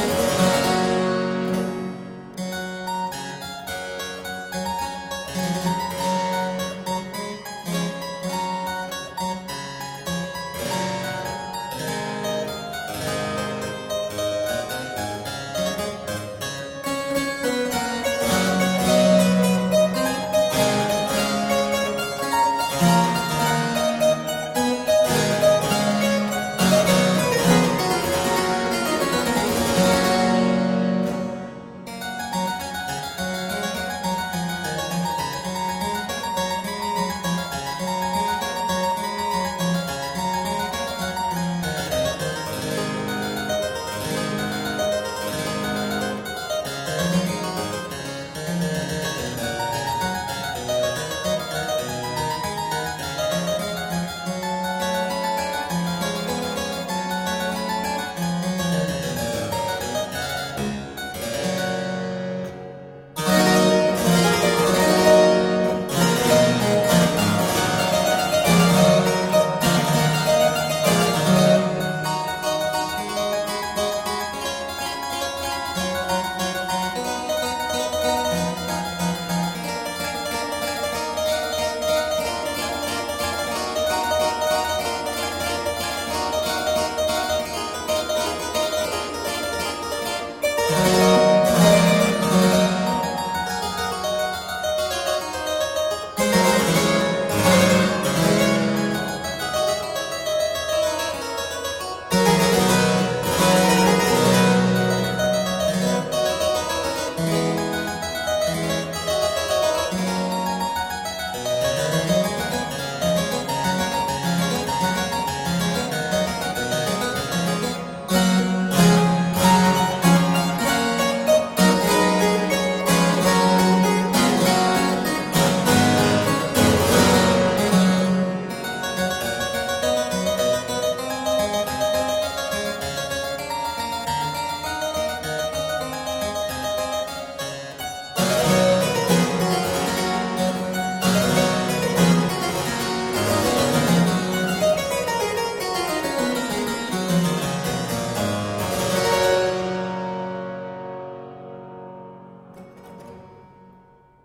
Thank you.